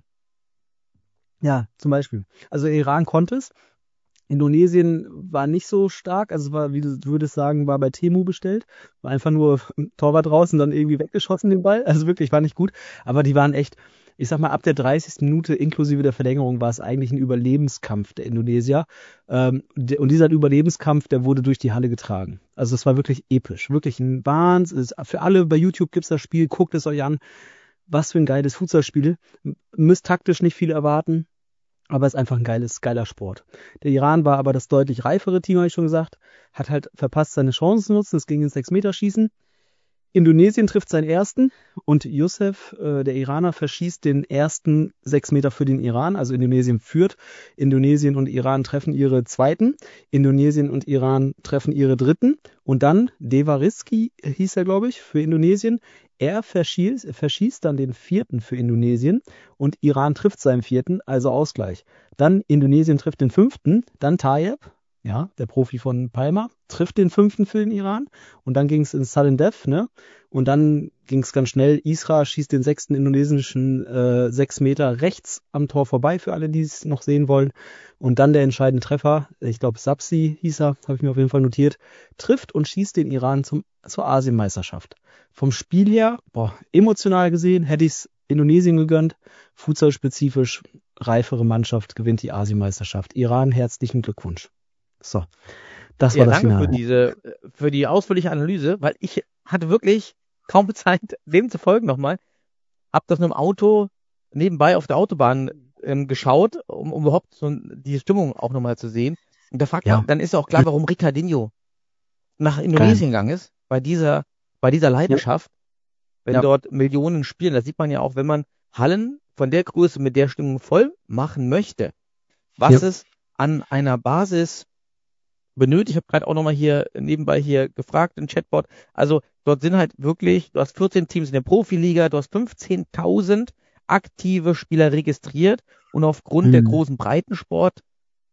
Ja, zum Beispiel. Also Iran konnte es. Indonesien war nicht so stark, also war, wie du würdest sagen, war bei Temu bestellt. War einfach nur Torwart draußen, dann irgendwie weggeschossen den Ball. Also wirklich, war nicht gut. Aber die waren echt, ich sag mal, ab der dreißigsten Minute inklusive der Verlängerung war es eigentlich ein Überlebenskampf der Indonesier. Ähm, de, und dieser Überlebenskampf, der wurde durch die Halle getragen. Also es war wirklich episch. Wirklich ein Wahnsinn. Für alle bei YouTube gibt's das Spiel, guckt es euch an. Was für ein geiles Fußballspiel. Müsst taktisch nicht viel erwarten. Aber es ist einfach ein geiles, geiler Sport. Der Iran war aber das deutlich reifere Team, habe ich schon gesagt. Hat halt verpasst, seine Chancen zu nutzen. Es ging ins sechs Meter Schießen. Indonesien trifft seinen ersten und Youssef, äh, der Iraner, verschießt den ersten sechs Meter für den Iran. Also Indonesien führt. Indonesien und Iran treffen ihre zweiten. Indonesien und Iran treffen ihre dritten. Und dann Devariski hieß er, glaube ich, für Indonesien. Er verschießt, verschießt dann den vierten für Indonesien und Iran trifft seinen vierten, also Ausgleich. Dann Indonesien trifft den fünften, dann Tayyip, ja, der Profi von Palma, trifft den fünften für den Iran und dann ging es ins Sudden Death, ne? Und dann ging es ganz schnell. Isra schießt den sechsten indonesischen äh, sechs Meter rechts am Tor vorbei, für alle, die es noch sehen wollen. Und dann der entscheidende Treffer, ich glaube Sapsi hieß er, habe ich mir auf jeden Fall notiert, trifft und schießt den Iran zum, zur Asienmeisterschaft. Vom Spiel her, boah, emotional gesehen, hätte ich es Indonesien gegönnt. Futsal-spezifisch, reifere Mannschaft gewinnt die Asienmeisterschaft. Iran, herzlichen Glückwunsch. So, das ja, war das danke Finale. für diese, für die ausführliche Analyse, weil ich hatte wirklich kaum Zeit, dem zu folgen nochmal. Hab das nur im Auto nebenbei auf der Autobahn ähm, geschaut, um, um überhaupt so die Stimmung auch nochmal zu sehen. Und da fragt Ja. man, dann ist auch klar, warum Ricardinho nach Indonesien gegangen ist, bei dieser, bei dieser Leidenschaft, wenn Ja. dort Millionen spielen. Das sieht man ja auch, wenn man Hallen von der Größe mit der Stimmung voll machen möchte, was Ja. es an einer Basis benötigt. Ich habe gerade auch nochmal hier nebenbei hier gefragt im Chatbot. Also dort sind halt wirklich, du hast vierzehn Teams in der Profiliga, du hast fünfzehntausend aktive Spieler registriert und aufgrund Mhm. der großen Breitensport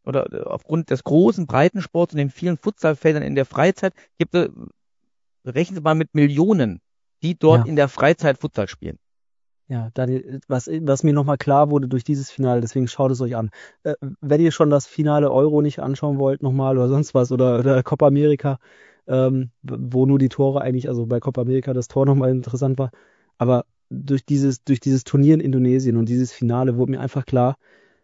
oder äh, aufgrund des großen Breitensports und den vielen Futsalfeldern in der Freizeit, gibt es, rechnen Sie mal mit Millionen, die dort Ja. in der Freizeit Futsal spielen. Ja, Daniel, was, was mir nochmal klar wurde durch dieses Finale, deswegen schaut es euch an. Äh, wenn ihr schon das Finale Euro nicht anschauen wollt nochmal oder sonst was oder, oder Copa America, ähm, wo nur die Tore eigentlich, also bei Copa America das Tor nochmal interessant war, aber durch dieses, durch dieses Turnier in Indonesien und dieses Finale wurde mir einfach klar,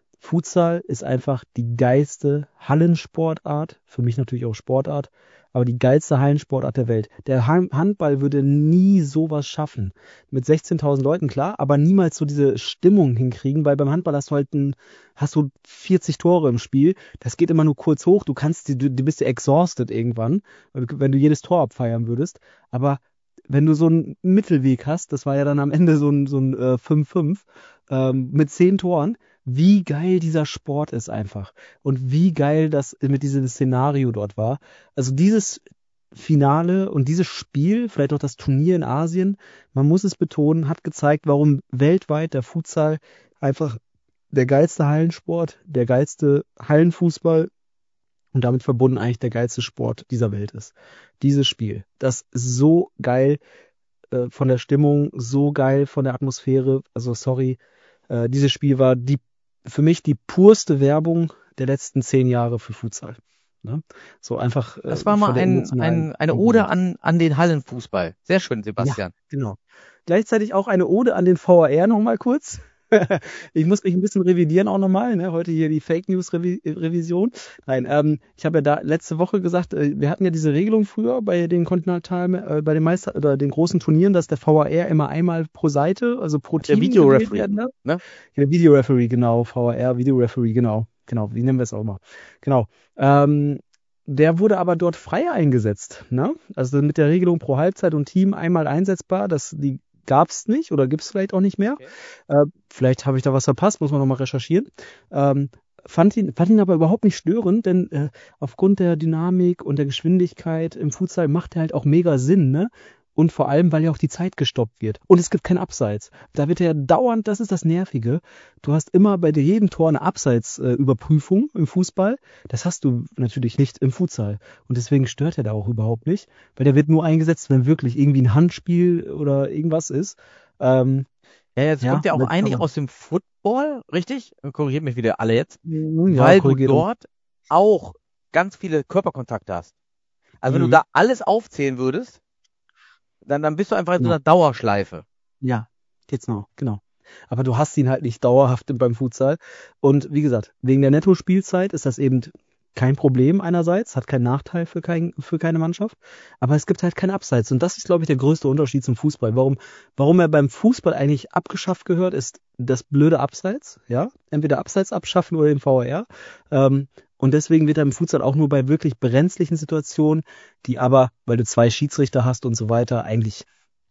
Futsal ist einfach die geilste Hallensportart, für mich natürlich auch Sportart, aber die geilste Hallensportart der Welt. Der Han- Handball würde nie sowas schaffen. Mit sechzehntausend Leuten, klar, aber niemals so diese Stimmung hinkriegen, weil beim Handball hast du halt ein, hast du vierzig Tore im Spiel. Das geht immer nur kurz hoch. Du kannst, du, du bist ja exhausted irgendwann, wenn du jedes Tor abfeiern würdest. Aber wenn du so einen Mittelweg hast, das war ja dann am Ende so ein, so ein äh, fünf fünf ähm, mit zehn Toren, wie geil dieser Sport ist einfach. Und wie geil das mit diesem Szenario dort war. Also dieses Finale und dieses Spiel, vielleicht auch das Turnier in Asien, man muss es betonen, hat gezeigt, warum weltweit der Futsal einfach der geilste Hallensport, der geilste Hallenfußball und damit verbunden eigentlich der geilste Sport dieser Welt ist. Dieses Spiel, das so geil äh, von der Stimmung, so geil von der Atmosphäre, also sorry, äh, dieses Spiel war die für mich die purste Werbung der letzten zehn Jahre für Futsal. Ne? So einfach. Äh, Das war mal von der ein, emotionalen ein, eine Komponente. Ode an, an den Hallenfußball. Sehr schön, Sebastian. Ja, genau. Gleichzeitig auch eine Ode an den V R nochmal kurz. Ich muss mich ein bisschen revidieren auch nochmal, ne? Heute hier die Fake News Revi Revision. Nein, ähm, ich habe ja da letzte Woche gesagt, äh, wir hatten ja diese Regelung früher bei den Kontinentalen, äh, bei den Meister oder den großen Turnieren, dass der V R immer einmal pro Seite, also pro Der Team Videoreferee, gewählt werden darf. ne? Ja, der Videoreferee, genau, V R, Videoreferee, genau, genau, wie nennen wir es auch mal. Genau. Ähm, der wurde aber dort frei eingesetzt, ne? Also mit der Regelung pro Halbzeit und Team einmal einsetzbar, das die gab's nicht oder gibt's vielleicht auch nicht mehr. Okay. Äh, vielleicht habe ich da was verpasst, muss man nochmal recherchieren. Ähm, fand ihn, fand ihn aber überhaupt nicht störend, denn äh, aufgrund der Dynamik und der Geschwindigkeit im Futsal macht er halt auch mega Sinn, ne? Und vor allem, weil ja auch die Zeit gestoppt wird. Und es gibt kein Abseits. Da wird ja dauernd, das ist das Nervige, du hast immer bei dir jedem Tor eine Abseitsüberprüfung äh, im Fußball. Das hast du natürlich nicht im Futsal. Und deswegen stört er da auch überhaupt nicht, weil der wird nur eingesetzt, wenn wirklich irgendwie ein Handspiel oder irgendwas ist. Ähm, Ja, jetzt Ja, kommt ja auch mit- eigentlich aber- aus dem Football, richtig? Korrigiert mich wieder alle jetzt. ja, weil du korrigiert. dort auch ganz viele Körperkontakte hast. Also wenn Mhm. du da alles aufzählen würdest, dann, dann bist du einfach in so Ja. einer Dauerschleife. Ja, jetzt noch, genau. Aber du hast ihn halt nicht dauerhaft beim Futsal. Und wie gesagt, wegen der Netto-Spielzeit ist das eben kein Problem einerseits, hat keinen Nachteil für, kein, für keine Mannschaft, aber es gibt halt keinen Abseits. Und das ist, glaube ich, der größte Unterschied zum Fußball. Warum, warum er beim Fußball eigentlich abgeschafft gehört, ist das blöde Abseits, ja. Entweder Abseits abschaffen oder den V R. Ähm, und deswegen wird er im Futsal auch nur bei wirklich brenzlichen Situationen, die aber, weil du zwei Schiedsrichter hast und so weiter, eigentlich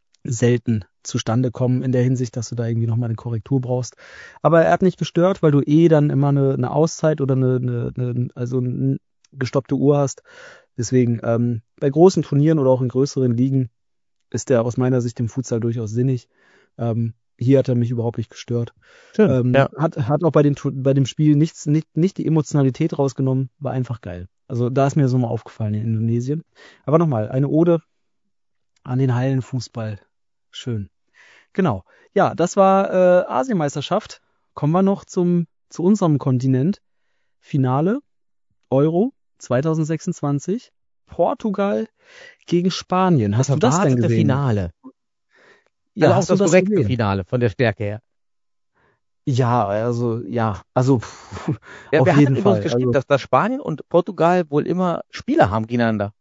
selten zustande kommen in der Hinsicht, dass du da irgendwie nochmal eine Korrektur brauchst. Aber er hat nicht gestört, weil du eh dann immer eine, eine Auszeit oder eine, eine, eine also eine gestoppte Uhr hast. Deswegen ähm, bei großen Turnieren oder auch in größeren Ligen ist der aus meiner Sicht im Futsal durchaus sinnig. Ähm, hier hat er mich überhaupt nicht gestört. Schön. Ähm, ja. hat, hat auch bei, den, bei dem Spiel nichts, nicht, nicht die Emotionalität rausgenommen, war einfach geil. Also da ist mir so mal aufgefallen in Indonesien. Aber nochmal, eine Ode an den Hallenfußball. Schön. Genau. Ja, das war äh, Asienmeisterschaft. Kommen wir noch zum zu unserem Kontinent. Finale Euro zwanzig sechsundzwanzig. Portugal gegen Spanien. Hast du das denn erwartete gesehen? Finale. Ja, also auch hast du das das korrekte gesehen? Finale von der Stärke her. Ja, also ja, also pff, Ja, auf wer jeden hat Fall. übrigens geschrieben, Also, dass das Spanien und Portugal wohl immer Spieler haben gegeneinander?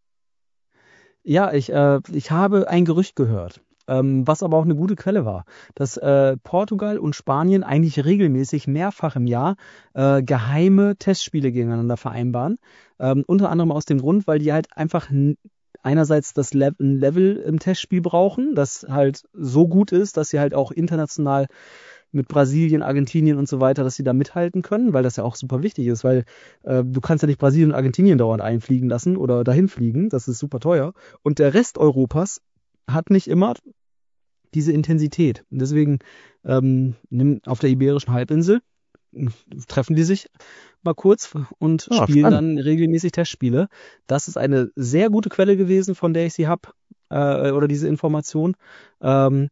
ja, ich äh, ich habe ein Gerücht gehört, ähm, was aber auch eine gute Quelle war, dass äh, Portugal und Spanien eigentlich regelmäßig mehrfach im Jahr äh, geheime Testspiele gegeneinander vereinbaren. Ähm, unter anderem aus dem Grund, weil die halt einfach n- einerseits das Le- ein Level im Testspiel brauchen, das halt so gut ist, dass sie halt auch international mit Brasilien, Argentinien und so weiter, dass sie da mithalten können, weil das ja auch super wichtig ist, weil äh, du kannst ja nicht Brasilien und Argentinien dauernd einfliegen lassen oder dahin fliegen, das ist super teuer. Und der Rest Europas hat nicht immer diese Intensität. Und deswegen ähm, nimm auf der Iberischen Halbinsel treffen die sich mal kurz und Ja, spielen spannend. dann regelmäßig Testspiele. Das ist eine sehr gute Quelle gewesen, von der ich sie hab, äh, oder diese Information. Ähm,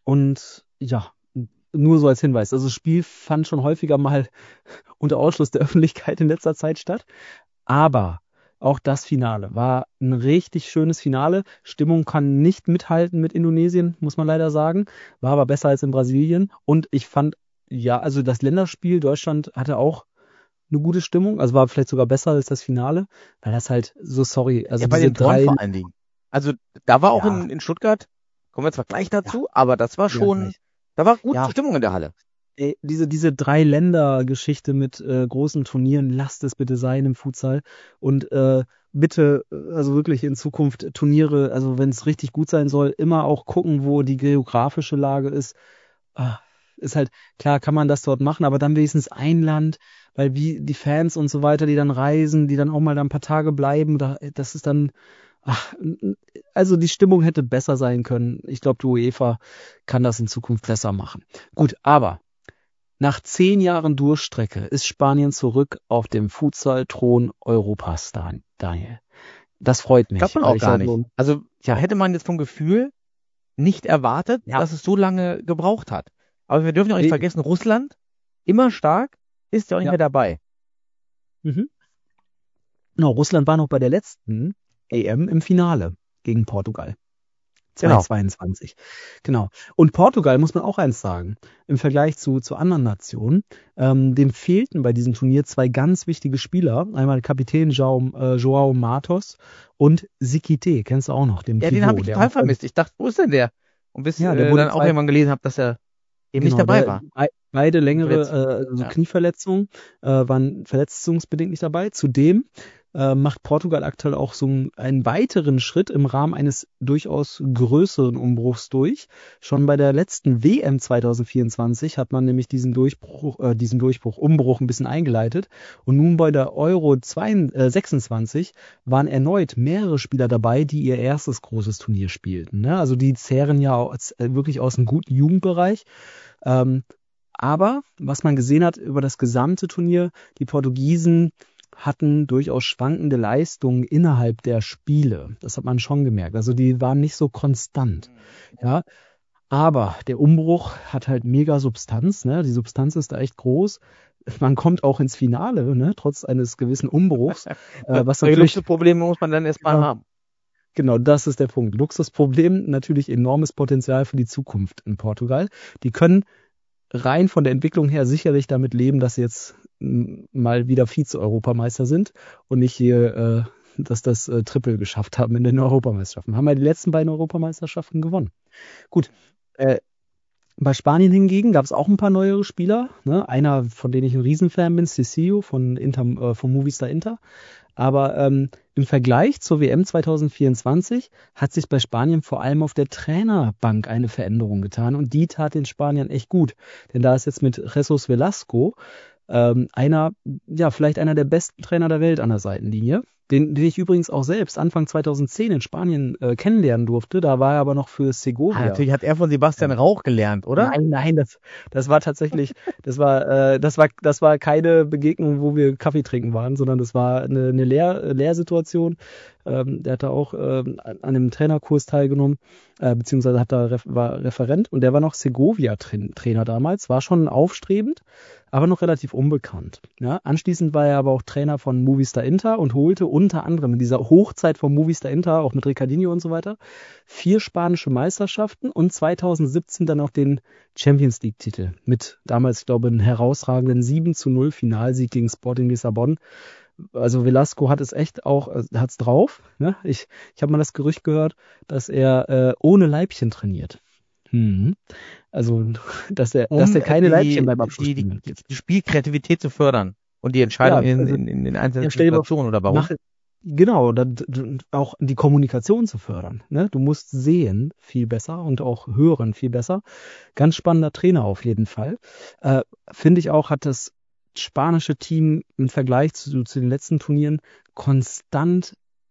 und ja, nur so als Hinweis. Also das Spiel fand schon häufiger mal unter Ausschluss der Öffentlichkeit in letzter Zeit statt. Aber auch das Finale war ein richtig schönes Finale. Stimmung kann nicht mithalten mit Indonesien, muss man leider sagen. War aber besser als in Brasilien. Und ich fand, ja, also das Länderspiel, Deutschland hatte auch eine gute Stimmung. Also war vielleicht sogar besser als das Finale, weil das halt so, sorry, also Ja, bei diese den Toren drei, vor allen Dingen. Also da war auch Ja. in, in Stuttgart, kommen wir zwar gleich dazu, aber das war Ja, schon, gleich. da war gute Ja. Stimmung in der Halle. Ey, diese, diese drei Länder-Geschichte mit äh, großen Turnieren, lasst es bitte sein im Futsal. Und äh, bitte, äh, also wirklich in Zukunft Turniere, also wenn es richtig gut sein soll, immer auch gucken, wo die geografische Lage ist. Ah, ist halt, klar kann man das dort machen, aber dann wenigstens ein Land, weil wie die Fans und so weiter, die dann reisen, die dann auch mal da ein paar Tage bleiben, da, das ist dann, ach, also die Stimmung hätte besser sein können. Ich glaube, die UEFA kann das in Zukunft besser machen. Gut, aber nach zehn Jahren Durchstrecke ist Spanien zurück auf dem Futsal-Thron Europas, Dan- Daniel. Das freut mich. Glaubt man weil auch ich gar ja so- nicht. Also Ja. hätte man jetzt vom Gefühl nicht erwartet, Ja. dass es so lange gebraucht hat. Aber wir dürfen ja auch nicht Nee. vergessen, Russland, immer stark, ist ja auch nicht Ja. mehr dabei. Mhm. Genau, Russland war noch bei der letzten E M im Finale gegen Portugal. Genau. zweitausendzweiundzwanzig. Genau. Und Portugal, muss man auch eins sagen, im Vergleich zu, zu anderen Nationen, ähm, dem fehlten bei diesem Turnier zwei ganz wichtige Spieler. Einmal der Kapitän João, äh, João Matos und Sikite, kennst du auch noch, den Ja, den Pivot, habe ich der total auch- vermisst. Ich dachte, wo ist denn der? Und bis Ja, der äh, wurde dann auch zwei- irgendwann gelesen habe, dass er eben nicht Genau, dabei der- war. bei- Beide längere Verletzt- äh, also ja. Knieverletzungen äh, waren verletzungsbedingt nicht dabei. Zudem äh, macht Portugal aktuell auch so einen, einen weiteren Schritt im Rahmen eines durchaus größeren Umbruchs durch. Schon bei der letzten W M zwanzig vierundzwanzig hat man nämlich diesen Durchbruch, äh, diesen Durchbruch, Umbruch ein bisschen eingeleitet. Und nun bei der Euro sechsundzwanzig waren erneut mehrere Spieler dabei, die ihr erstes großes Turnier spielten. Ne? Also die zehren ja aus, äh, wirklich aus einem guten Jugendbereich. Ähm, aber was man gesehen hat über das gesamte Turnier, die Portugiesen hatten durchaus schwankende Leistungen innerhalb der Spiele. Das hat man schon gemerkt. Also die waren nicht so konstant. Ja, aber der Umbruch hat halt mega Substanz. Ne? Die Substanz ist da echt groß. Man kommt auch ins Finale, ne? Trotz eines gewissen Umbruchs. äh, was Solche natürlich Luxusprobleme muss man dann erstmal Genau. haben. Genau, das ist der Punkt. Luxusproblem, natürlich enormes Potenzial für die Zukunft in Portugal. Die können rein von der Entwicklung her sicherlich damit leben, dass sie jetzt m, mal wieder Vize-Europameister sind und nicht hier, äh, dass das äh, Triple geschafft haben in den Europameisterschaften. Haben ja die letzten beiden Europameisterschaften gewonnen. Gut, äh, bei Spanien hingegen gab es auch ein paar neuere Spieler. Ne? Einer, von denen ich ein Riesenfan bin, Cecilio von Inter, äh, von Movistar Inter. Aber ähm, im Vergleich zur W M zwanzig vierundzwanzig hat sich bei Spanien vor allem auf der Trainerbank eine Veränderung getan und die tat den Spaniern echt gut. Denn da ist jetzt mit Jesus Velasco ähm, einer, ja, vielleicht einer der besten Trainer der Welt an der Seitenlinie, den, den ich übrigens auch selbst Anfang zweitausendzehn in Spanien äh, kennenlernen durfte. Da war er aber noch für Segovia. Ah, natürlich hat er von Sebastian Rauch gelernt, oder? Nein, nein, das, das war tatsächlich, das war, äh, das war, das war keine Begegnung, wo wir Kaffee trinken waren, sondern das war eine, eine Lehr, Lehrsituation. Ähm, der hat da auch ähm, an einem Trainerkurs teilgenommen, äh, beziehungsweise hat da ref, war Referent und der war noch Segovia-Trainer damals, war schon aufstrebend, aber noch relativ unbekannt. Ja, anschließend war er aber auch Trainer von Movistar Inter und holte unter anderem in dieser Hochzeit von Movistar Inter, auch mit Ricardinho und so weiter, vier spanische Meisterschaften und zweitausendsiebzehn dann auch den Champions League-Titel mit damals, ich glaube, einem herausragenden sieben zu null Finalsieg gegen Sporting Lissabon. Also Velasco hat es echt auch, äh, hat's drauf. Ne? Ich, ich habe mal das Gerücht gehört, dass er äh, ohne Leibchen trainiert. Hm. Also, dass er, Um dass er keine die, Leibchen beim Abschluss die, die, spielen die, die Spielkreativität zu fördern und die Entscheidung Ja, in, also- in, in den einzelnen Ja, stell dir mal Situationen oder warum? Mach, genau, da, d- auch die Kommunikation zu fördern. Ne? Du musst sehen viel besser und auch hören viel besser. Ganz spannender Trainer auf jeden Fall. Äh, Finde ich auch, hat das spanische Team im Vergleich zu, zu den letzten Turnieren konstant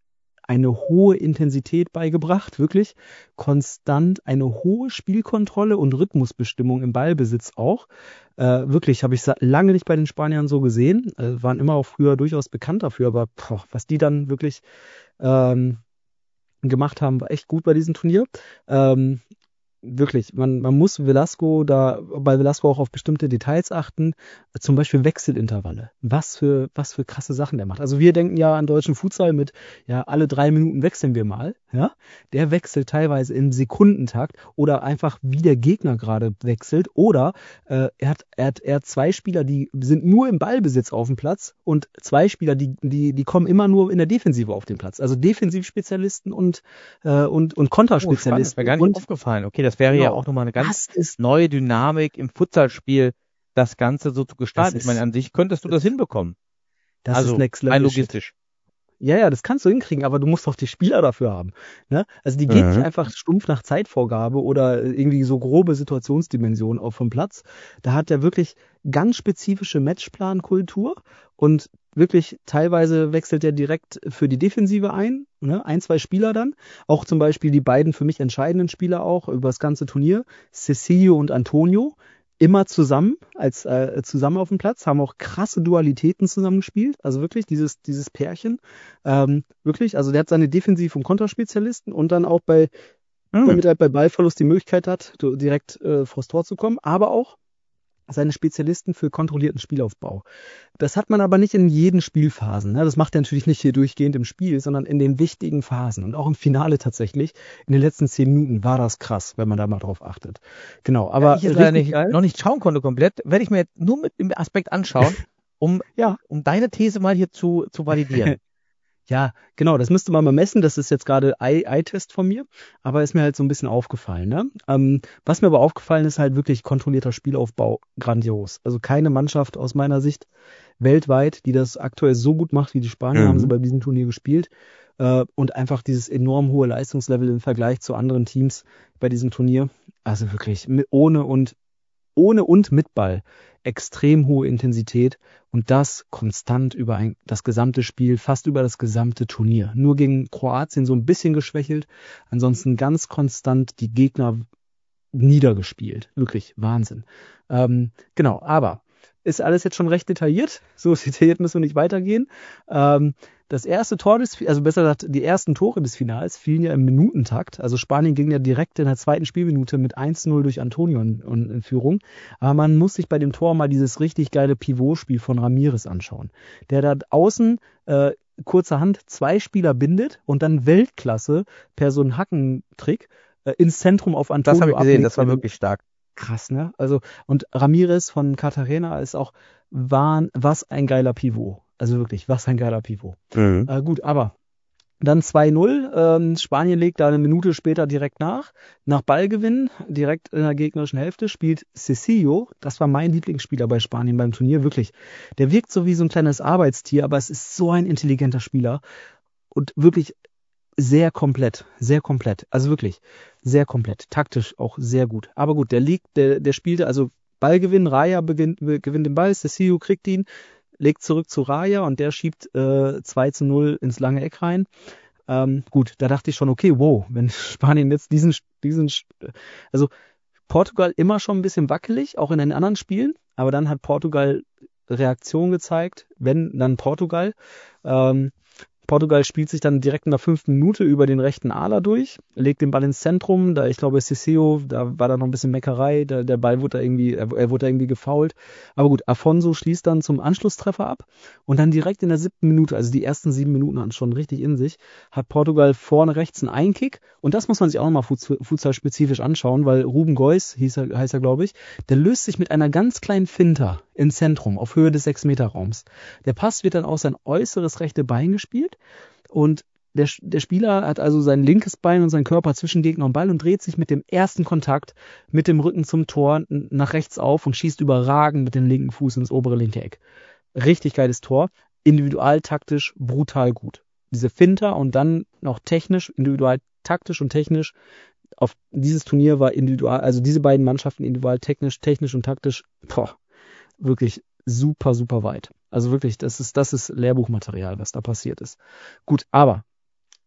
eine hohe Intensität beigebracht, wirklich konstant eine hohe Spielkontrolle und Rhythmusbestimmung im Ballbesitz auch. Äh, wirklich, habe ich lange nicht bei den Spaniern so gesehen, äh, waren immer auch früher durchaus bekannt dafür, aber boah, was die dann wirklich ähm, gemacht haben, war echt gut bei diesem Turnier. Ähm, Wirklich, man, man muss Velasco da, bei Velasco auch auf bestimmte Details achten, zum Beispiel Wechselintervalle. Was für, was für krasse Sachen der macht. Also wir denken ja an deutschen Futsal mit, ja, alle drei Minuten wechseln wir mal, ja. Der wechselt teilweise im Sekundentakt oder einfach wie der Gegner gerade wechselt oder äh, er hat, er hat, er hat zwei Spieler, die sind nur im Ballbesitz auf dem Platz und zwei Spieler, die, die, die kommen immer nur in der Defensive auf den Platz. Also Defensivspezialisten und, äh, und, und Konterspezialisten. Oh, das wäre gar nicht und, aufgefallen. Okay, das wäre genau. ja auch nochmal eine ganz neue Dynamik im Futsalspiel, das Ganze so zu gestalten. Das Ich meine, an sich könntest du das hinbekommen. Das also ist next level rein logistisch. Ja, ja, das kannst du hinkriegen, aber du musst doch die Spieler dafür haben. Ne? Also die geht Mhm. nicht einfach stumpf nach Zeitvorgabe oder irgendwie so grobe Situationsdimensionen auf vom Platz. Da hat er wirklich ganz spezifische Matchplankultur und wirklich teilweise wechselt er direkt für die Defensive ein, ne? Ein, zwei Spieler dann. Auch zum Beispiel die beiden für mich entscheidenden Spieler auch über das ganze Turnier, Cecilio und Antonio. Immer zusammen, als äh, zusammen auf dem Platz, haben auch krasse Dualitäten zusammengespielt. Also wirklich dieses dieses Pärchen, ähm, wirklich. Also der hat seine Defensiv- und Konterspezialisten und dann auch bei, Mhm. damit er bei Ballverlust die Möglichkeit hat, direkt äh, vors Tor zu kommen, aber auch seine Spezialisten für kontrollierten Spielaufbau. Das hat man aber nicht in jeden Spielphasen. Ne? Das macht er natürlich nicht hier durchgehend im Spiel, sondern in den wichtigen Phasen. Und auch im Finale tatsächlich. In den letzten zehn Minuten war das krass, wenn man da mal drauf achtet. Genau, aber ja, ich jetzt leider richtig nicht, geil. noch nicht schauen konnte komplett, werde ich mir jetzt nur mit dem Aspekt anschauen, um, Ja. um deine These mal hier zu, zu validieren. Ja, genau, das müsste man mal messen. Das ist jetzt gerade Eye- Eye-Test von mir, aber ist mir halt so ein bisschen aufgefallen. Ne? Ähm, was mir aber aufgefallen ist, halt wirklich kontrollierter Spielaufbau, grandios. Also keine Mannschaft aus meiner Sicht weltweit, die das aktuell so gut macht wie die Spanier, Mhm. haben sie bei diesem Turnier gespielt. Äh, und einfach dieses enorm hohe Leistungslevel im Vergleich zu anderen Teams bei diesem Turnier. Also wirklich mit, ohne und ohne und mit Ball. Extrem hohe Intensität und das konstant über ein, das gesamte Spiel, fast über das gesamte Turnier. Nur gegen Kroatien so ein bisschen geschwächelt, ansonsten ganz konstant die Gegner niedergespielt. Wirklich Wahnsinn. Ähm, genau, aber ist alles jetzt schon recht detailliert. So detailliert müssen wir nicht weitergehen. Ähm, das erste Tor des, also besser gesagt, die ersten Tore des Finals fielen ja im Minutentakt. Also Spanien ging ja direkt in der zweiten Spielminute mit eins zu null durch Antonio in, in Führung. Aber man muss sich bei dem Tor mal dieses richtig geile Pivotspiel von Ramirez anschauen. Der da außen äh, kurzerhand zwei Spieler bindet und dann Weltklasse per so einen Hackentrick äh, ins Zentrum auf Antonio Das habe ich gesehen, ablegt. das war wirklich stark. Krass, ne? Also, und Ramirez von Cartagena ist auch, waren, was ein geiler Pivot. Also wirklich, was ein geiler Pivot. Mhm. Äh, gut, aber dann zwei null. Ähm, Spanien legt da eine Minute später direkt nach. Nach Ballgewinn, direkt in der gegnerischen Hälfte, spielt Cecilio. Das war mein Lieblingsspieler bei Spanien beim Turnier, wirklich. Der wirkt so wie so ein kleines Arbeitstier, aber es ist so ein intelligenter Spieler. Und wirklich sehr komplett, sehr komplett. Also wirklich sehr komplett. Taktisch auch sehr gut. Aber gut, der liegt, der, der spielte, also Ballgewinn, Raya beginnt, gewinnt den Ball, Cecilio kriegt ihn, legt zurück zu Raya und der schiebt äh, zwei zu null ins lange Eck rein. Ähm, gut, da dachte ich schon, okay, wow, wenn Spanien jetzt diesen, diesen, also Portugal immer schon ein bisschen wackelig, auch in den anderen Spielen, aber dann hat Portugal Reaktion gezeigt, wenn, dann Portugal. Ähm, Portugal spielt sich dann direkt in der fünften Minute über den rechten Aler durch, legt den Ball ins Zentrum, da ich glaube Cecilio, da war da noch ein bisschen Meckerei, der, der Ball wurde da irgendwie, er, er wurde da irgendwie gefoult. Aber gut, Afonso schließt dann zum Anschlusstreffer ab und dann direkt in der siebten Minute, also die ersten sieben Minuten hatten schon richtig in sich, hat Portugal vorne rechts einen Einkick und das muss man sich auch nochmal futsal-spezifisch anschauen, weil Ruben Geus, hieß er, heißt er glaube ich, der löst sich mit einer ganz kleinen Finter ins Zentrum auf Höhe des sechs Meter Raums. Der Pass wird dann auf sein äußeres rechte Bein gespielt und der, der Spieler hat also sein linkes Bein und seinen Körper zwischen Gegner und Ball und dreht sich mit dem ersten Kontakt mit dem Rücken zum Tor nach rechts auf und schießt überragend mit dem linken Fuß ins obere linke Eck. Richtig geiles Tor, individual taktisch brutal gut. Diese Finter und dann noch technisch, individual taktisch und technisch. Auf dieses Turnier war individual, also diese beiden Mannschaften individual technisch, technisch und taktisch, boah, wirklich super, super weit. Also wirklich, das ist, das ist Lehrbuchmaterial, was da passiert ist. Gut, aber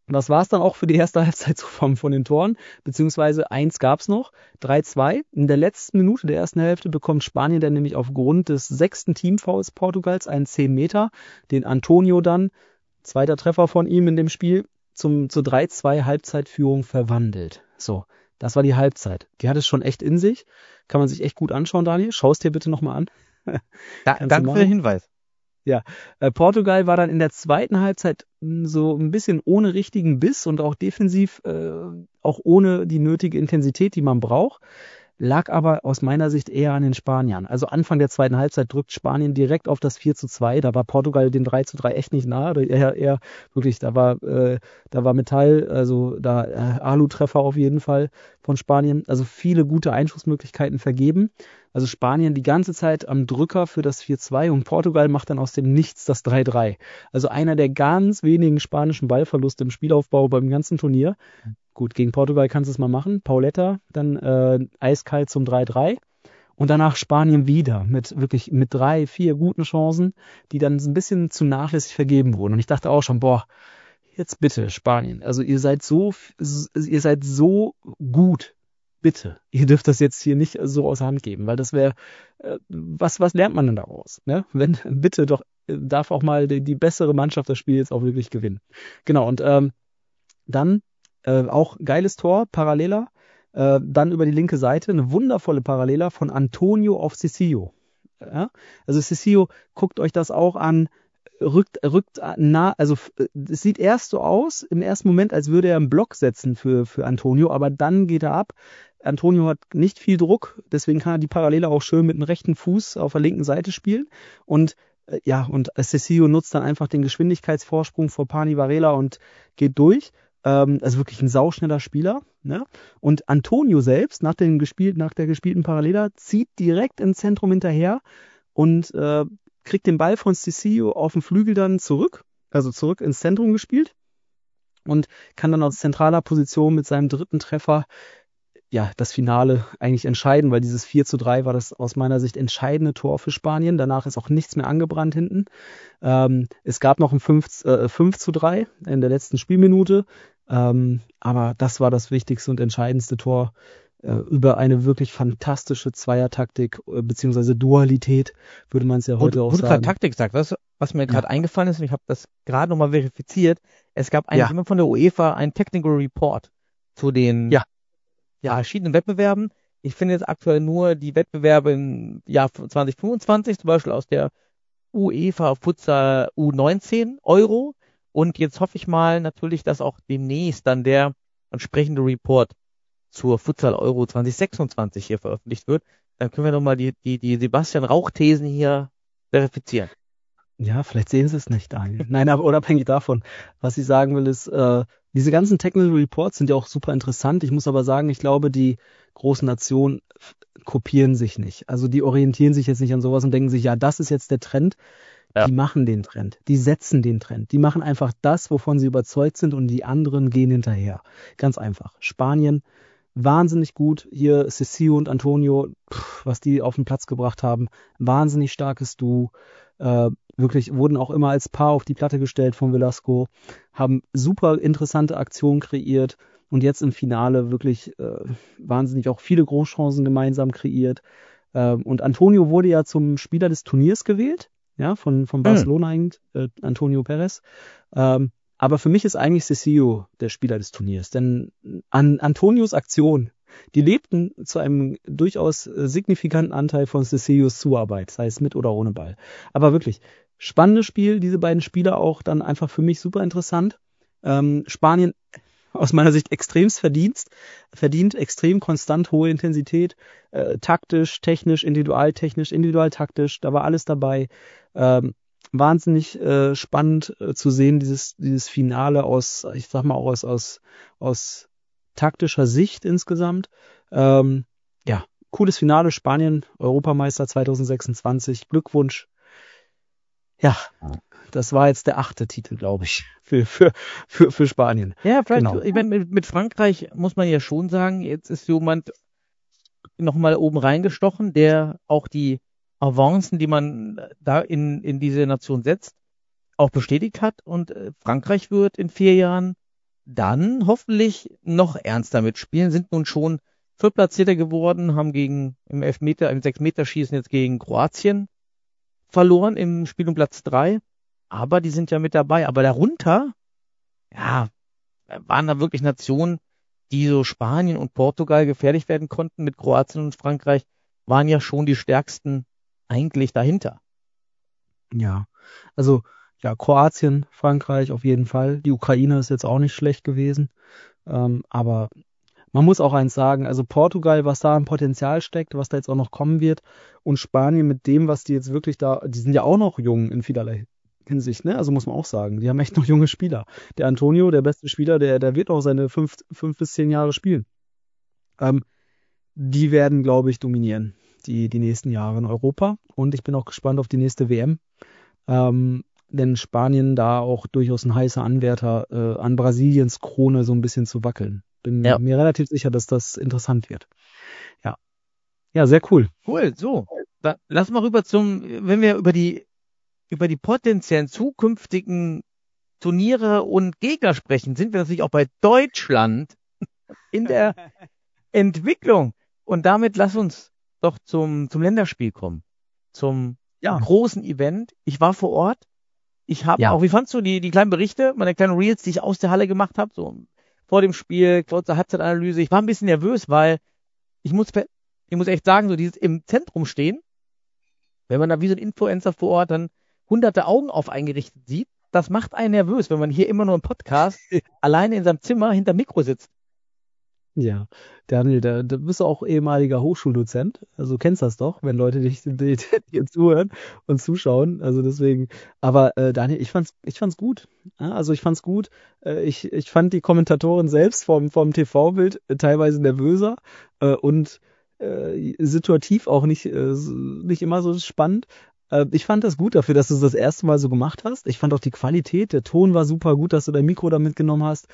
Und das war es dann auch für die erste Halbzeit so von, von den Toren, beziehungsweise eins gab's noch, drei zwei. In der letzten Minute der ersten Hälfte bekommt Spanien dann nämlich aufgrund des sechsten Teamfouls Portugals einen zehn Meter, den Antonio dann, zweiter Treffer von ihm in dem Spiel, zum zur drei zwei Halbzeitführung verwandelt. So, das war die Halbzeit. Die hat es schon echt in sich. Kann man sich echt gut anschauen, Daniel. Schau es dir bitte nochmal an. Da, danke für den Hinweis. Ja, äh, Portugal war dann in der zweiten Halbzeit mh, so ein bisschen ohne richtigen Biss und auch defensiv äh, auch ohne die nötige Intensität, die man braucht, lag aber aus meiner Sicht eher an den Spaniern. Also Anfang der zweiten Halbzeit drückt Spanien direkt auf das vier zu zwei, da war Portugal den drei zu drei echt nicht nahe, eher, eher wirklich, da war äh, da war Metall, also da äh, Alu-Treffer auf jeden Fall von Spanien, also viele gute Einschussmöglichkeiten vergeben. Also Spanien die ganze Zeit am Drücker für das vier zwei und Portugal macht dann aus dem Nichts das drei drei. Also einer der ganz wenigen spanischen Ballverluste im Spielaufbau beim ganzen Turnier. Gut, gegen Portugal kannst du es mal machen. Pauletta dann äh, eiskalt zum drei drei. Und danach Spanien wieder mit wirklich mit drei, vier guten Chancen, die dann ein bisschen zu nachlässig vergeben wurden. Und ich dachte auch schon, boah, jetzt bitte Spanien. Also ihr seid so, ihr seid so gut. Bitte, ihr dürft das jetzt hier nicht so aus der Hand geben, weil das wäre, äh, was was lernt man denn daraus? Ne? Wenn bitte doch äh, darf auch mal die, die bessere Mannschaft das Spiel jetzt auch wirklich gewinnen. Genau, und ähm, dann äh, auch geiles Tor, Paralela, äh, dann über die linke Seite eine wundervolle Paralela von Antonio auf Cecilio. Ja? Also Cecilio, guckt euch das auch an, rückt rückt nah, also es sieht erst so aus im ersten Moment, als würde er einen Block setzen für für Antonio, aber dann geht er ab. Antonio hat nicht viel Druck, deswegen kann er die Parallele auch schön mit dem rechten Fuß auf der linken Seite spielen. Und äh, ja, und Cecilio nutzt dann einfach den Geschwindigkeitsvorsprung vor Pani Varela und geht durch. Ähm, also wirklich ein sauschneller Spieler. Ne? Und Antonio selbst, nach, den gespielt, nach der gespielten Parallele, zieht direkt ins Zentrum hinterher und äh, kriegt den Ball von Cecilio auf den Flügel dann zurück, also zurück ins Zentrum gespielt und kann dann aus zentraler Position mit seinem dritten Treffer ja, das Finale eigentlich entscheiden, weil dieses vier zu drei war das aus meiner Sicht entscheidende Tor für Spanien. Danach ist auch nichts mehr angebrannt hinten. Ähm, es gab noch ein fünf zu drei in der letzten Spielminute, ähm, aber das war das wichtigste und entscheidendste Tor äh, über eine wirklich fantastische Zweiertaktik äh, beziehungsweise Dualität, würde man es ja heute wo, auch wo sagen. Wo du gerade Taktik sagst, was, was mir gerade ja. eingefallen ist, und ich habe das gerade nochmal verifiziert, es gab eigentlich ja. immer von der UEFA einen Technical Report zu den ja. Ja, verschiedenen Wettbewerben. Ich finde jetzt aktuell nur die Wettbewerbe im Jahr zwanzig fünfundzwanzig, zum Beispiel aus der UEFA Futsal U neunzehn Euro. Und jetzt hoffe ich mal natürlich, dass auch demnächst dann der entsprechende Report zur Futsal Euro zwanzig sechsundzwanzig hier veröffentlicht wird. Dann können wir nochmal die, die, die Sebastian Rauch-Thesen hier verifizieren. Ja, vielleicht sehen sie es nicht, Daniel. Nein, aber unabhängig davon, was ich sagen will, ist, äh, diese ganzen Technical Reports sind ja auch super interessant. Ich muss aber sagen, ich glaube, die großen Nationen f- kopieren sich nicht. Also die orientieren sich jetzt nicht an sowas und denken sich, ja, das ist jetzt der Trend. Ja. Die machen den Trend. Die setzen den Trend. Die machen einfach das, wovon sie überzeugt sind und die anderen gehen hinterher. Ganz einfach. Spanien, wahnsinnig gut. Hier Cecilio und Antonio, pff, was die auf den Platz gebracht haben. Wahnsinnig starkes Duo. Äh, wirklich wurden auch immer als Paar auf die Platte gestellt von Velasco, haben super interessante Aktionen kreiert und jetzt im Finale wirklich äh, wahnsinnig auch viele Großchancen gemeinsam kreiert. Äh, und Antonio wurde ja zum Spieler des Turniers gewählt, ja, von, von Barcelona, mhm. äh, Antonio Perez. Ähm, aber für mich ist eigentlich Cecilio der Spieler des Turniers, denn an Antonios Aktion, die lebten zu einem durchaus signifikanten Anteil von Cecilios Zuarbeit, sei es mit oder ohne Ball. Aber wirklich, spannendes Spiel, diese beiden Spieler auch dann einfach für mich super interessant. Ähm, Spanien aus meiner Sicht extremst verdient, verdient extrem konstant hohe Intensität, äh, taktisch, technisch, individualtechnisch, individualtaktisch, da war alles dabei. Ähm, wahnsinnig äh, spannend äh, zu sehen, dieses dieses Finale aus, ich sag mal, aus aus aus taktischer Sicht insgesamt. Ähm, ja, cooles Finale, Spanien, Europameister zwanzig sechsundzwanzig, Glückwunsch. Ja, das war jetzt der achte Titel, glaube ich, für für für für Spanien. Ja, vielleicht, genau. Ich meine, mit, mit Frankreich muss man ja schon sagen, jetzt ist jemand nochmal oben reingestochen, der auch die Avancen, die man da in in diese Nation setzt, auch bestätigt hat. Und äh, Frankreich wird in vier Jahren dann hoffentlich noch ernster mitspielen, sind nun schon Viertplatzierter geworden, haben gegen im Elfmeter, im Sechs-Meter-Schießen jetzt gegen Kroatien verloren im Spiel um Platz drei, aber die sind ja mit dabei. Aber darunter, ja, waren da wirklich Nationen, die so Spanien und Portugal gefährlich werden konnten. Mit Kroatien und Frankreich waren ja schon die stärksten eigentlich dahinter. Ja, also ja, Kroatien, Frankreich auf jeden Fall. Die Ukraine ist jetzt auch nicht schlecht gewesen. Ähm, aber man muss auch eins sagen, also Portugal, was da im Potenzial steckt, was da jetzt auch noch kommen wird, und Spanien mit dem, was die jetzt wirklich da, die sind ja auch noch jung in vielerlei Hinsicht, ne? Also muss man auch sagen, die haben echt noch junge Spieler. Der Antonio, der beste Spieler, der, der wird auch seine fünf, fünf bis zehn Jahre spielen. Ähm, die werden, glaube ich, dominieren, die, die nächsten Jahre in Europa. Und ich bin auch gespannt auf die nächste W M. Ähm, denn Spanien da auch durchaus ein heißer Anwärter äh, an Brasiliens Krone so ein bisschen zu wackeln. Bin Ja. mir relativ sicher, dass das interessant wird. Ja. Ja, sehr cool. Cool, so. Dann lass mal rüber zum, wenn wir über die über die potenziellen zukünftigen Turniere und Gegner sprechen, sind wir natürlich auch bei Deutschland in der Entwicklung. Und damit lass uns doch zum, zum Länderspiel kommen. Zum Ja. großen Event. Ich war vor Ort. Ich habe Ja. auch, wie fandst du die, die kleinen Berichte, meine kleinen Reels, die ich aus der Halle gemacht habe, so vor dem Spiel, kurze Halbzeitanalyse. Ich war ein bisschen nervös, weil ich muss, ich muss echt sagen, so dieses im Zentrum stehen, wenn man da wie so ein Influencer vor Ort dann hunderte Augen auf eingerichtet sieht, das macht einen nervös, wenn man hier immer nur im Podcast alleine in seinem Zimmer hinter Mikro sitzt. Ja, Daniel, da, da bist du auch ehemaliger Hochschuldozent. Also du kennst das doch, wenn Leute dich die, dir zuhören und zuschauen. Also deswegen, aber äh, Daniel, ich fand's, ich fand's gut. Ja, also ich fand's gut. Äh, ich, ich fand die Kommentatoren selbst vom, vom T V-Bild äh, teilweise nervöser äh, und äh, situativ auch nicht, äh, nicht immer so spannend. Ich fand das gut dafür, dass du es das erste Mal so gemacht hast. Ich fand auch die Qualität, der Ton war super gut, dass du dein Mikro da mitgenommen hast.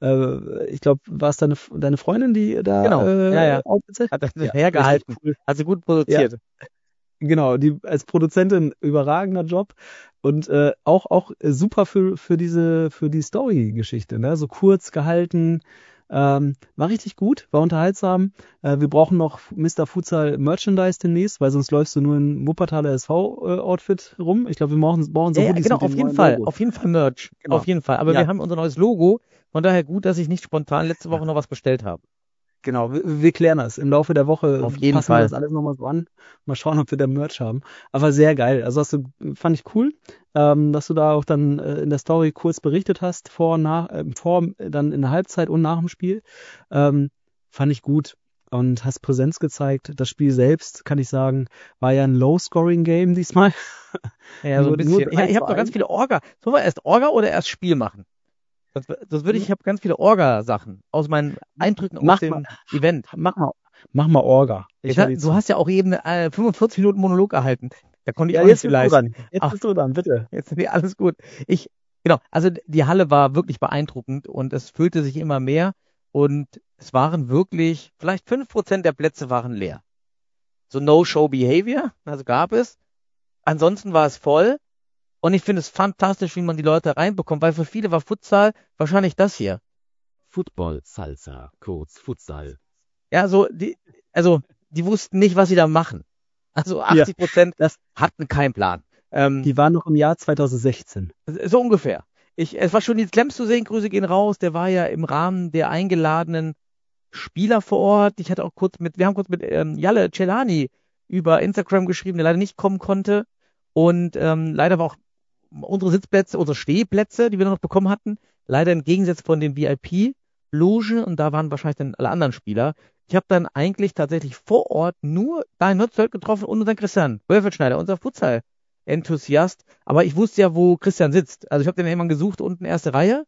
Ich glaube, war es deine, deine Freundin, die da Genau. äh, Ja, ja. aufgezeichnet Hat das Ja, hergehalten. richtig cool. Hat sie gut produziert. Genau, die als Produzentin überragender Job und äh, auch auch super für für diese für die Story-Geschichte, ne? So kurz gehalten. Ähm, war richtig gut, war unterhaltsam. Äh, wir brauchen noch Mister Futsal Merchandise demnächst, weil sonst läufst du nur in Wuppertaler S V-Outfit äh, rum. Ich glaube, wir brauchen, brauchen so Ja, ja, Hoodies genau, mit auf dem jeden neuen Fall. Logo. Auf jeden Fall Merch. Genau. Auf jeden Fall. Aber Ja. wir haben unser neues Logo. Von daher gut, dass ich nicht spontan letzte Woche noch was bestellt habe. Genau, wir, wir klären das. Im Laufe der Woche Auf jeden passen Fall. wir das alles nochmal so an. Mal schauen, ob wir da Merch haben. Aber sehr geil. Also hast du, fand ich cool, ähm, dass du da auch dann äh, in der Story kurz berichtet hast, vor, nach, äh, vor, dann in der Halbzeit und nach dem Spiel. Ähm, fand ich gut und hast Präsenz gezeigt. Das Spiel selbst, kann ich sagen, war ja ein Low-Scoring-Game diesmal. Ja, so Nur- ein bisschen. nur Ja, drei ich habe zu doch ganz eins. viele Orga. Sollen wir erst Orga oder erst Spiel machen? Das, das würde ich, ich habe ganz viele Orga-Sachen aus meinen Eindrücken aus Mach dem mal. Event. Mach mal, mach mal Orga. Ich Jetzt, hör hat- dir du zu. hast ja auch eben äh, fünfundvierzig Minuten Monolog erhalten. Da konnte ich ja, auch jetzt nicht viel bist du leisten. dran. Jetzt Ach. bist du dran, bitte. Jetzt nee, alles gut. Ich, genau, also die Halle war wirklich beeindruckend und es füllte sich immer mehr und es waren wirklich, vielleicht fünf Prozent der Plätze waren leer. So No-Show-Behavior, also gab es. Ansonsten war es voll und ich finde es fantastisch, wie man die Leute reinbekommt, weil für viele war Futsal wahrscheinlich das hier. Football, Salsa, kurz Futsal. Ja, so, die, also, die wussten nicht, was sie da machen. Also achtzig Prozent Das, hatten keinen Plan. Ähm, die waren noch im Jahr zwanzig sechzehn. So ungefähr. Ich, es war schon die Clems zu sehen, Grüße gehen raus, der war ja im Rahmen der eingeladenen Spieler vor Ort. Ich hatte auch kurz mit, wir haben kurz mit ähm, Jalle Celani über Instagram geschrieben, der leider nicht kommen konnte. Und ähm, leider war auch unsere Sitzplätze, unsere Stehplätze, die wir noch bekommen hatten, leider im Gegensatz von den V I P-Logen und da waren wahrscheinlich dann alle anderen Spieler. Ich habe dann eigentlich tatsächlich vor Ort nur Daniel Nötzelt getroffen und unseren Christian Wölfelschneider, unser Futsal-Enthusiast. Aber ich wusste ja, wo Christian sitzt. Also ich habe den irgendwann gesucht, unten erste Reihe.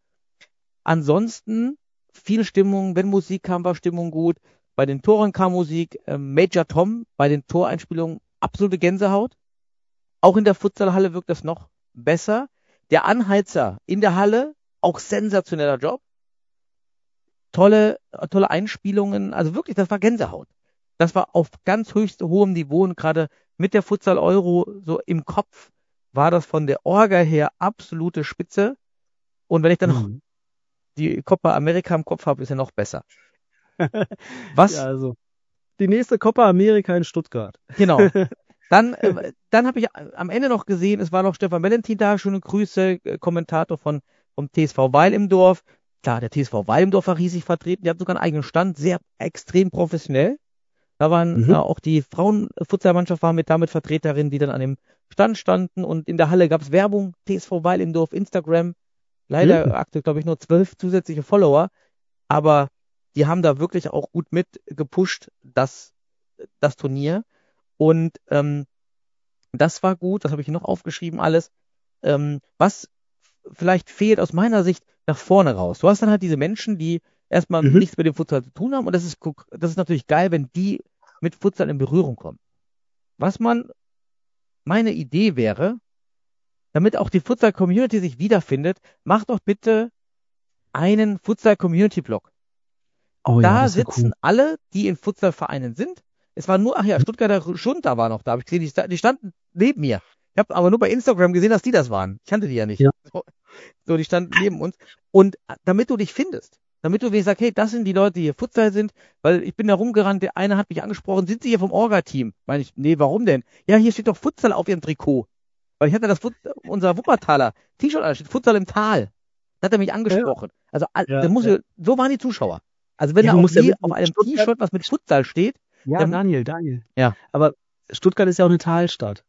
Ansonsten viel Stimmung, wenn Musik kam, war Stimmung gut. Bei den Toren kam Musik. Ähm, Major Tom bei den Toreinspielungen absolute Gänsehaut. Auch in der Futsalhalle wirkt das noch besser. Der Anheizer in der Halle, auch sensationeller Job. Tolle, tolle Einspielungen, also wirklich, das war Gänsehaut. Das war auf ganz höchst hohem Niveau und gerade mit der Futsal Euro so im Kopf war das von der Orga her absolute Spitze. Und wenn ich dann noch Mhm. die Copa America im Kopf habe, ist ja noch besser. Was? Ja, also die nächste Copa America in Stuttgart. Genau. Dann, äh, dann habe ich am Ende noch gesehen, es war noch Stefan Valentin da, schöne Grüße, äh, Kommentator von vom T S V Weil im Dorf. Klar, der T S V Weil im Dorf war riesig vertreten, die hatten sogar einen eigenen Stand, sehr extrem professionell. Da waren Mhm. äh, auch die Frauenfußballmannschaft war mit damit Vertreterinnen, die dann an dem Stand standen und in der Halle gab es Werbung, T S V Weil im Dorf, Instagram. Leider Mhm. aktuell, glaube ich, nur zwölf zusätzliche Follower, aber die haben da wirklich auch gut mit gepusht, das, das Turnier. Und ähm, das war gut, das habe ich hier noch aufgeschrieben alles. Ähm, was vielleicht fehlt aus meiner Sicht nach vorne raus. Du hast dann halt diese Menschen, die erstmal Mhm. nichts mit dem Futsal zu tun haben und das ist, guck- das ist natürlich geil, wenn die mit Futsal in Berührung kommen. Was man, meine Idee wäre, damit auch die Futsal-Community sich wiederfindet, macht doch bitte einen Futsal-Community-Blog. Oh ja, Da das wär sitzen cool. alle, die in Futsal-Vereinen sind. Es war nur, ach ja, Stuttgarter Schunter war noch da. Hab ich gesehen, die, sta- die standen neben mir. Ich habe aber nur bei Instagram gesehen, dass die das waren. Ich kannte die ja nicht. Ja. So, so, die standen neben uns. Und äh, damit du dich findest, damit du wenigstens sagst, hey, das sind die Leute, die hier Futsal sind, weil ich bin da rumgerannt, der eine hat mich angesprochen, sind Sie hier vom Orga-Team? Meine ich, nee, warum denn? Ja, hier steht doch Futsal auf Ihrem Trikot. Weil ich hatte das Fut unser Wuppertaler T-Shirt an, da steht Futsal im Tal. Da hat er mich angesprochen. Also, all- Ja, da muss ja. ich, so waren die Zuschauer. Also wenn Ja, da du auf, musst ja je, wissen, auf einem Stuttgart- T-Shirt was mit Futsal steht, Ja, Ähm, Daniel, Daniel. Ja. Aber Stuttgart ist ja auch eine Talstadt.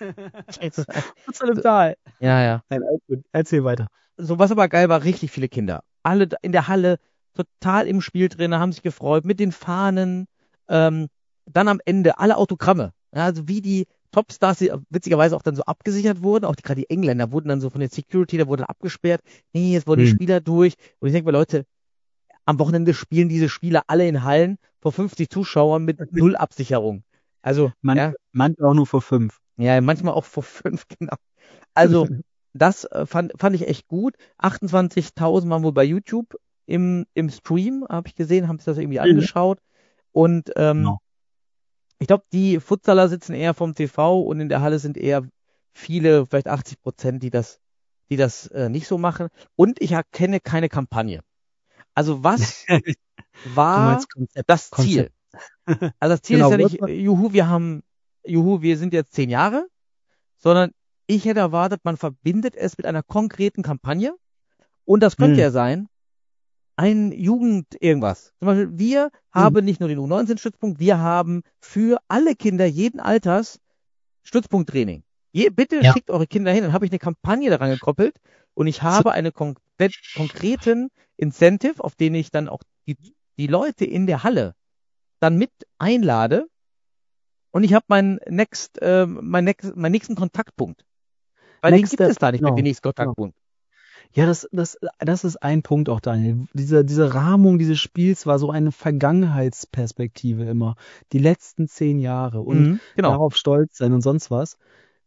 Futsal im Tal. ja, ja. Nein, alles gut. Erzähl weiter. So, was aber geil war, richtig viele Kinder. Alle da- in der Halle, total im Spiel drin, haben sich gefreut, mit den Fahnen, ähm, dann am Ende alle Autogramme. Ja, also wie die Topstars, die witzigerweise auch dann so abgesichert wurden, auch die, gerade die Engländer wurden dann so von der Security, da wurde dann abgesperrt, nee, jetzt wollen die Hm. Spieler durch. Und ich denke mir, Leute, am Wochenende spielen diese Spieler alle in Hallen vor fünfzig Zuschauern mit null Absicherung. Also, Man, ja, manchmal auch nur vor fünf. ja, manchmal auch vor fünf, genau. Also, das äh, fand, fand ich echt gut. achtundzwanzigtausend waren wohl bei YouTube im, im Stream, habe ich gesehen, haben sich das irgendwie Mhm. angeschaut. Und ähm, Genau. ich glaube, die Futsaler sitzen eher vom T V und in der Halle sind eher viele, vielleicht achtzig Prozent, die das, die das äh, nicht so machen. Und ich erkenne keine Kampagne. Also was Du war meinst Konzept. das Ziel? Konzept. Also das Ziel Genau, ist ja nicht, was- äh, juhu, wir haben, juhu, wir sind jetzt zehn Jahre, sondern ich hätte erwartet, man verbindet es mit einer konkreten Kampagne und das könnte Hm. ja sein, ein Jugend irgendwas. Zum Beispiel, wir haben nicht nur den U neunzehn Stützpunkt, wir haben für alle Kinder jeden Alters Stützpunkttraining. Je, bitte Ja. schickt eure Kinder hin, dann habe ich eine Kampagne daran gekoppelt und ich habe einen konkret, konkreten Incentive, auf den ich dann auch die, die Leute in der Halle dann mit einlade und ich habe meinen next, äh, mein next, meinen nächsten Kontaktpunkt. Weil Next den gibt Step, es da nicht genau, mit dem nächsten Kontaktpunkt. Ja, das, das, das ist ein Punkt auch, Daniel. Diese, diese Rahmung dieses Spiels war so eine Vergangenheitsperspektive immer. Die letzten zehn Jahre. Und Mhm, genau. darauf stolz sein und sonst was.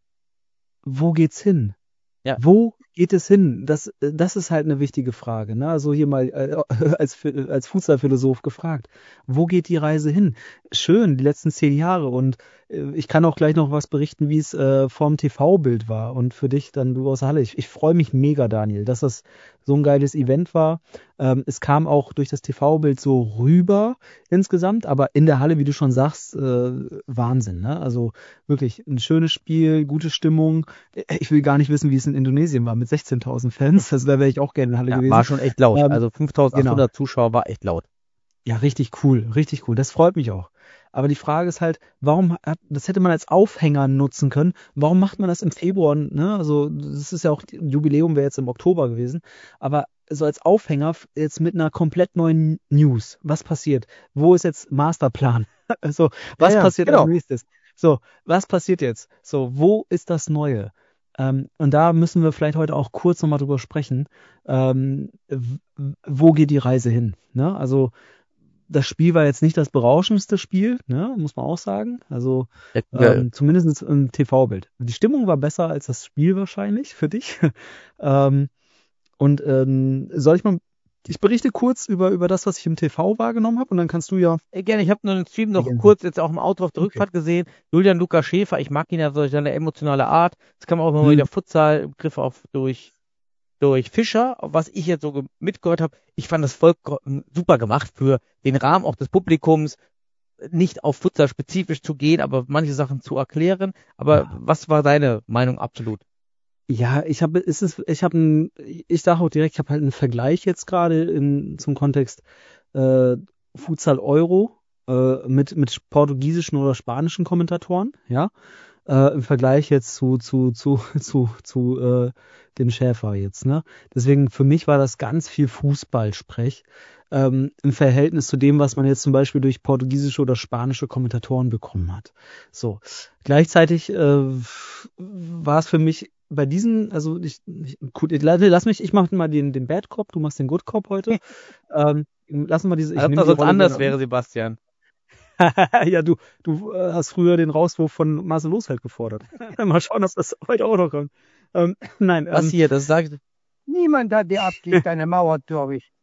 Wo geht's hin? Ja. Wo geht es hin? Das, das ist halt eine wichtige Frage. Ne? Also hier mal äh, als, als Fußballphilosoph gefragt. Wo geht die Reise hin? Schön, die letzten zehn Jahre. Und äh, ich kann auch gleich noch was berichten, wie es äh, vorm T V-Bild war. Und für dich dann, du aus der Halle. Ich, ich freue mich mega, Daniel, dass das so ein geiles Event war. Ähm, es kam auch durch das T V-Bild so rüber insgesamt. Aber in der Halle, wie du schon sagst, äh, Wahnsinn. Ne? Also wirklich ein schönes Spiel, gute Stimmung. Ich will gar nicht wissen, wie es in Indonesien war mit sechzehntausend Fans. Also da wäre ich auch gerne in der Halle Ja, gewesen. war schon echt laut. Ähm, Also fünftausendachthundert genau. Zuschauer war echt laut. Ja, richtig cool, richtig cool. Das freut mich auch. Aber die Frage ist halt, warum hat, das hätte man als Aufhänger nutzen können. Warum macht man das im Februar? Ne? Also das ist ja auch, Jubiläum wäre jetzt im Oktober gewesen. Aber so als Aufhänger jetzt mit einer komplett neuen News. Was passiert? Wo ist jetzt Masterplan? Also was Ja, ja, passiert genau. als nächstes? So, was passiert jetzt? So, wo ist das Neue? Ähm, und da müssen wir vielleicht heute auch kurz nochmal drüber sprechen. Ähm, w- wo geht die Reise hin? Ne? Also das Spiel war jetzt nicht das berauschendste Spiel, ne? Muss man auch sagen. Also Ja, ähm, zumindest im T V-Bild. Die Stimmung war besser als das Spiel wahrscheinlich für dich. ähm, und ähm, soll ich mal, ich berichte kurz über über das, was ich im T V wahrgenommen habe, und dann kannst du ja. Äh, gerne, ich habe nur den Stream noch Gerne. kurz jetzt auch im Auto auf der Okay. Rückfahrt gesehen. Julian Lukas Schäfer, ich mag ihn ja durch seine emotionale Art. Das kann man auch immer Hm. wieder Futsal im Griff auf durch durch Fischer, was ich jetzt so ge- mitgehört habe, ich fand das voll gro- super gemacht für den Rahmen auch des Publikums, nicht auf Futsal spezifisch zu gehen, aber manche Sachen zu erklären. Aber Ja. was war deine Meinung absolut? Ja, ich habe, ist es, ich habe ein, ich sage auch direkt, ich habe halt einen Vergleich jetzt gerade in zum Kontext äh, Futsal Euro äh, mit mit portugiesischen oder spanischen Kommentatoren, ja, äh, im Vergleich jetzt zu zu zu zu zu äh, dem Schäfer jetzt, ne? Deswegen für mich war das ganz viel Fußballsprech ähm, im Verhältnis zu dem, was man jetzt zum Beispiel durch portugiesische oder spanische Kommentatoren bekommen hat. So, gleichzeitig äh, war es für mich bei diesen, also ich, ich gut, lass mich, ich mache mal den den Bad Cop, du machst den Good Cop heute. ähm, lassen wir diese, ich Als ob nehme das die sonst Rolle anders gerne- wäre, Sebastian. ja, du, du äh, hast früher den Rauswurf von Marcel Losfeld gefordert. Mal schauen, ob das heute auch noch kommt. Ähm, nein, Was ähm, hier, das sagt, Niemand hat dir abgelegt, eine Mauer, glaube ich.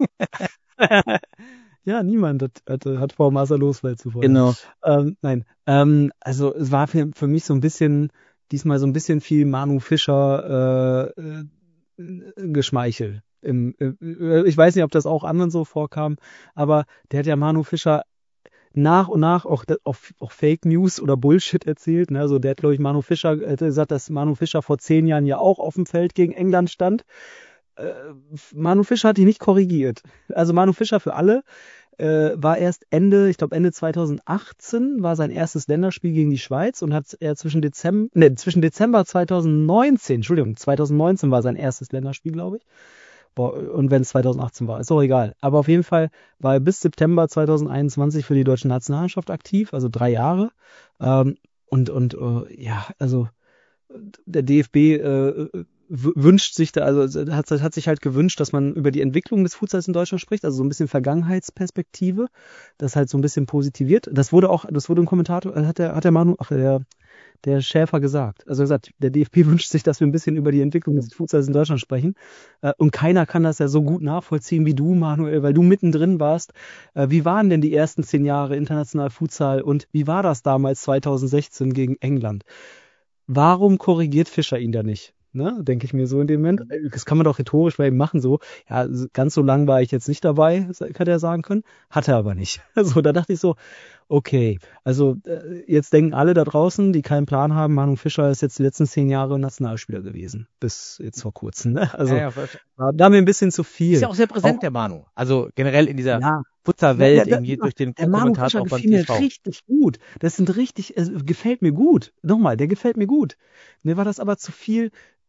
ja, niemand hat, hat, hat vor Marcel Losfeld zu fordern. genau. Ähm, nein, ähm, also es war für, für mich so ein bisschen, diesmal so ein bisschen viel Manu Fischer äh, äh, Geschmeichel. Im, äh, ich weiß nicht, ob das auch anderen so vorkam, aber der hat ja Manu Fischer nach und nach auch, auch, auch Fake News oder Bullshit erzählt. Ne? Also der hat, glaube ich, Manu Fischer hätte gesagt, dass Manu Fischer vor zehn Jahren ja auch auf dem Feld gegen England stand. Äh, Manu Fischer hat die nicht korrigiert. Also Manu Fischer für alle äh, war erst Ende, ich glaube Ende zweitausendachtzehn war sein erstes Länderspiel gegen die Schweiz und hat er zwischen Dezember, ne, zwischen Dezember zweitausendneunzehn, Entschuldigung, zweitausendneunzehn war sein erstes Länderspiel, glaube ich. Boah, und wenn es zweitausendachtzehn war, ist auch egal. Aber auf jeden Fall war er bis September zweitausendeinundzwanzig für die deutsche Nationalmannschaft aktiv, also drei Jahre. Ähm, und und äh, ja, also der D F B äh, w- wünscht sich da, also hat, hat sich halt gewünscht, dass man über die Entwicklung des Futsals in Deutschland spricht, also so ein bisschen Vergangenheitsperspektive, das halt so ein bisschen positiviert. Das wurde auch, das wurde im Kommentator, hat der, hat der Manu, ach der, der Schäfer gesagt. Also er hat gesagt, der D F B wünscht sich, dass wir ein bisschen über die Entwicklung des Futsals in Deutschland sprechen. Äh, und keiner kann das ja so gut nachvollziehen wie du, Manuel, weil du mittendrin warst. Äh, wie waren denn die ersten zehn Jahre international Futsal und wie war das damals zweitausendsechzehn gegen England? Warum korrigiert Fischer ihn da nicht? Ne, denke ich mir so in dem Moment. Das kann man doch rhetorisch bei ihm machen, so. Ja, ganz so lang war ich jetzt nicht dabei, hätte er sagen können. Hat er aber nicht. So, da dachte ich so, okay. Also, äh, jetzt denken alle da draußen, die keinen Plan haben, Manu Fischer ist jetzt die letzten zehn Jahre Nationalspieler gewesen. Bis jetzt vor kurzem, ne? Also, Ja, ja, war da mir ein bisschen zu viel. ist ja auch sehr präsent, Auch- der Manu. Also generell in dieser Ja. Futsal-Welt, Ja, ja, irgendwie ja, durch den Der Manu Co-Kommentator Fischer auch beim gefiel mir T V. richtig gut. Das sind richtig, es gefällt mir gut. Nochmal, der gefällt mir gut. Mir war das aber zu viel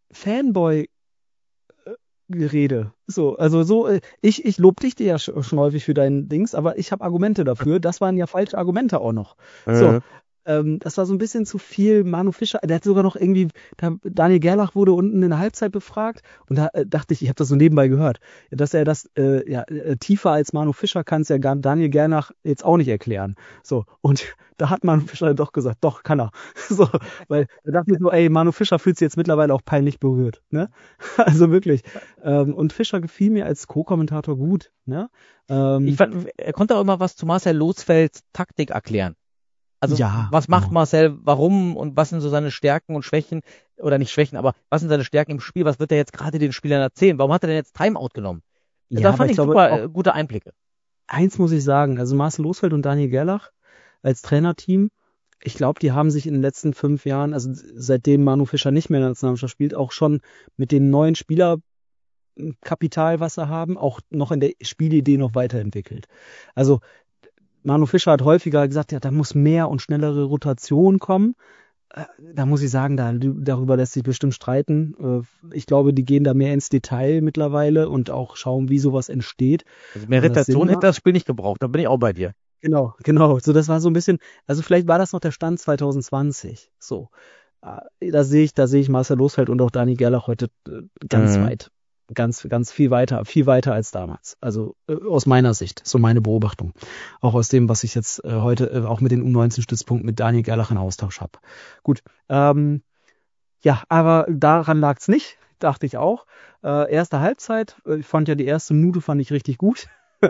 Fanboy-Gerede. So, also so, äh, ich, ich lob dich dir ja sch- schon häufig für deinen Dings, aber ich habe Argumente dafür. Das waren ja falsche Argumente auch noch. So. Mhm. Ähm, das war so ein bisschen zu viel Manu Fischer. Der hat sogar noch irgendwie, da, Daniel Gerlach wurde unten in der Halbzeit befragt und da äh, dachte ich, ich habe das so nebenbei gehört, dass er das äh, ja, äh, tiefer als Manu Fischer kann es ja gar, Daniel Gerlach jetzt auch nicht erklären. So, und da hat Manu Fischer doch gesagt, doch, kann er. So, weil da dachte ich so, ey, Manu Fischer fühlt sich jetzt mittlerweile auch peinlich berührt. Ne? Also wirklich. Ähm, und Fischer gefiel mir als Co-Kommentator gut. Ne? Ähm, Ich fand, er konnte auch immer was zu Marcel Losfelds Taktik erklären. Also, Ja, was macht genau. Marcel, warum und was sind so seine Stärken und Schwächen, oder nicht Schwächen, aber was sind seine Stärken im Spiel, was wird er jetzt gerade den Spielern erzählen? Warum hat er denn jetzt Timeout genommen? ja, da aber fand ich, glaube, super auch- äh, gute Einblicke. eins muss ich sagen, also Marcel Losfeld und Daniel Gerlach als Trainerteam, ich glaube, die haben sich in den letzten fünf Jahren, also seitdem Manu Fischer nicht mehr in der Nationalmannschaft spielt, auch schon mit den neuen Spielerkapital, was sie haben, auch noch in der Spielidee noch weiterentwickelt. Also Manu Fischer hat häufiger gesagt, ja, da muss mehr und schnellere Rotation kommen. Äh, Da muss ich sagen, da, darüber lässt sich bestimmt streiten. Äh, Ich glaube, die gehen da mehr ins Detail mittlerweile und auch schauen, wie sowas entsteht. Also mehr Wenn das Rotation Sinn hätte macht. das Spiel nicht gebraucht, da bin ich auch bei dir. Genau, genau. So, das war so ein bisschen, also vielleicht war das noch der Stand zwanzig zwanzig. So. Äh, Da sehe ich, da sehe ich Marcel Losfeld und auch Dani Gerlach heute äh, ganz Mhm. weit. Ganz, ganz viel weiter, viel weiter als damals. Also äh, aus meiner Sicht, so meine Beobachtung. Auch aus dem, was ich jetzt äh, heute äh, auch mit den U neunzehn Stützpunkten mit Daniel Gerlach in Austausch habe. Gut, ähm, ja, aber daran lag's nicht, dachte ich auch. Äh, erste Halbzeit, äh, ich fand ja die erste Minute fand ich richtig gut.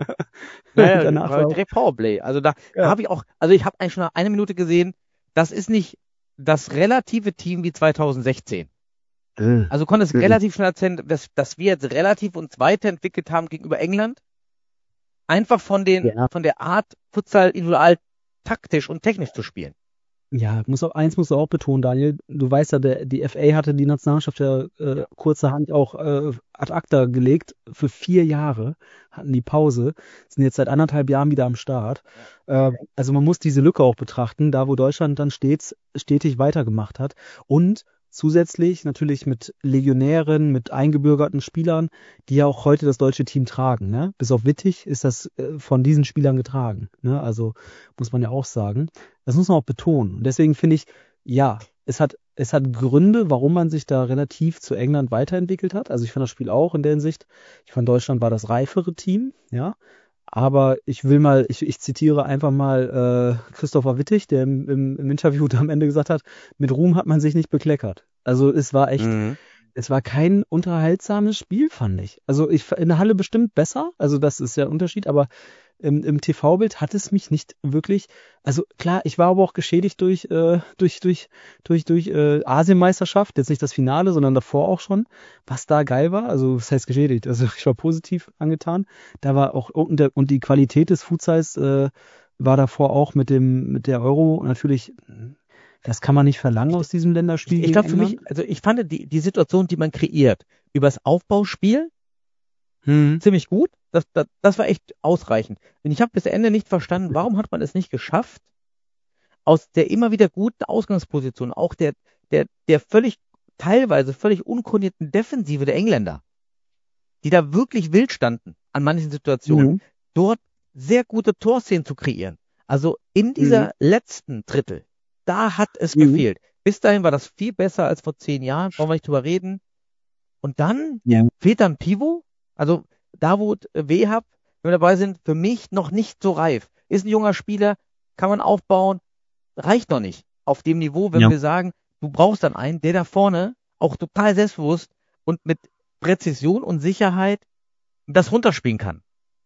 Naja, Danach war war auch, direkt Powerplay. Also da Ja. habe ich auch, also ich habe eigentlich schon nach einer Minute gesehen, das ist nicht das relative Team wie zweitausendsechzehn. Äh. Also konnte es Mhm. relativ schnell erzählen, dass, dass wir jetzt relativ uns weiterentwickelt haben gegenüber England. Einfach von den, Ja. von der Art, Futsal individual taktisch und technisch zu spielen. Ja, muss auch, eins musst du auch betonen, Daniel. Du weißt ja, der, die F A hatte die Nationalmannschaft ja äh, kurzerhand auch äh, ad acta gelegt. Für vier Jahre hatten die Pause, sind jetzt seit anderthalb Jahren wieder am Start. Äh, also man muss diese Lücke auch betrachten, da wo Deutschland dann stets stetig weitergemacht hat. Und zusätzlich natürlich mit Legionären, mit eingebürgerten Spielern, die ja auch heute das deutsche Team tragen. Ne? Bis auf Wittig ist das äh, von diesen Spielern getragen. Ne? Also muss man ja auch sagen. Das muss man auch betonen. Und deswegen finde ich, ja, es hat, es hat Gründe, warum man sich da relativ zu England weiterentwickelt hat. Also ich fand das Spiel auch in der Hinsicht, ich fand Deutschland war das reifere Team, ja. Aber ich will mal, ich, ich zitiere einfach mal äh, Christopher Wittig, der im, im, im Interview am Ende gesagt hat, mit Ruhm hat man sich nicht bekleckert. Also es war echt, Mhm. es war kein unterhaltsames Spiel, fand ich. Also ich in der Halle bestimmt besser, also das ist ja ein Unterschied, aber im, im T V-Bild hat es mich nicht wirklich, also klar, ich war aber auch geschädigt durch äh, durch durch durch durch äh, Asienmeisterschaft, jetzt nicht das Finale, sondern davor auch schon, was da geil war, also was heißt geschädigt, also ich war positiv angetan, da war auch und, der, und die Qualität des Futsals äh, war davor auch mit dem mit der Euro natürlich, das kann man nicht verlangen aus diesem Länderspiel. Ich gegen glaube für mich, England. also ich fand die, die Situation, die man kreiert, übers Aufbauspiel, Hm. ziemlich gut. Das, das, das war echt ausreichend. Und ich habe bis Ende nicht verstanden, warum hat man es nicht geschafft, aus der immer wieder guten Ausgangsposition, auch der, der, der völlig, teilweise völlig unkondierten Defensive der Engländer, die da wirklich wild standen an manchen Situationen, Mhm. dort sehr gute Torszenen zu kreieren. Also in dieser Mhm. letzten Drittel, da hat es Mhm. gefehlt. Bis dahin war das viel besser als vor zehn Jahren, brauchen wir nicht drüber reden. Und dann Ja. fehlt dann Pivot. Also Davut Wehab, wenn wir dabei sind, für mich noch nicht so reif. Ist ein junger Spieler, kann man aufbauen, reicht noch nicht auf dem Niveau, wenn Ja. wir sagen, du brauchst dann einen, der da vorne auch total selbstbewusst und mit Präzision und Sicherheit das runterspielen kann.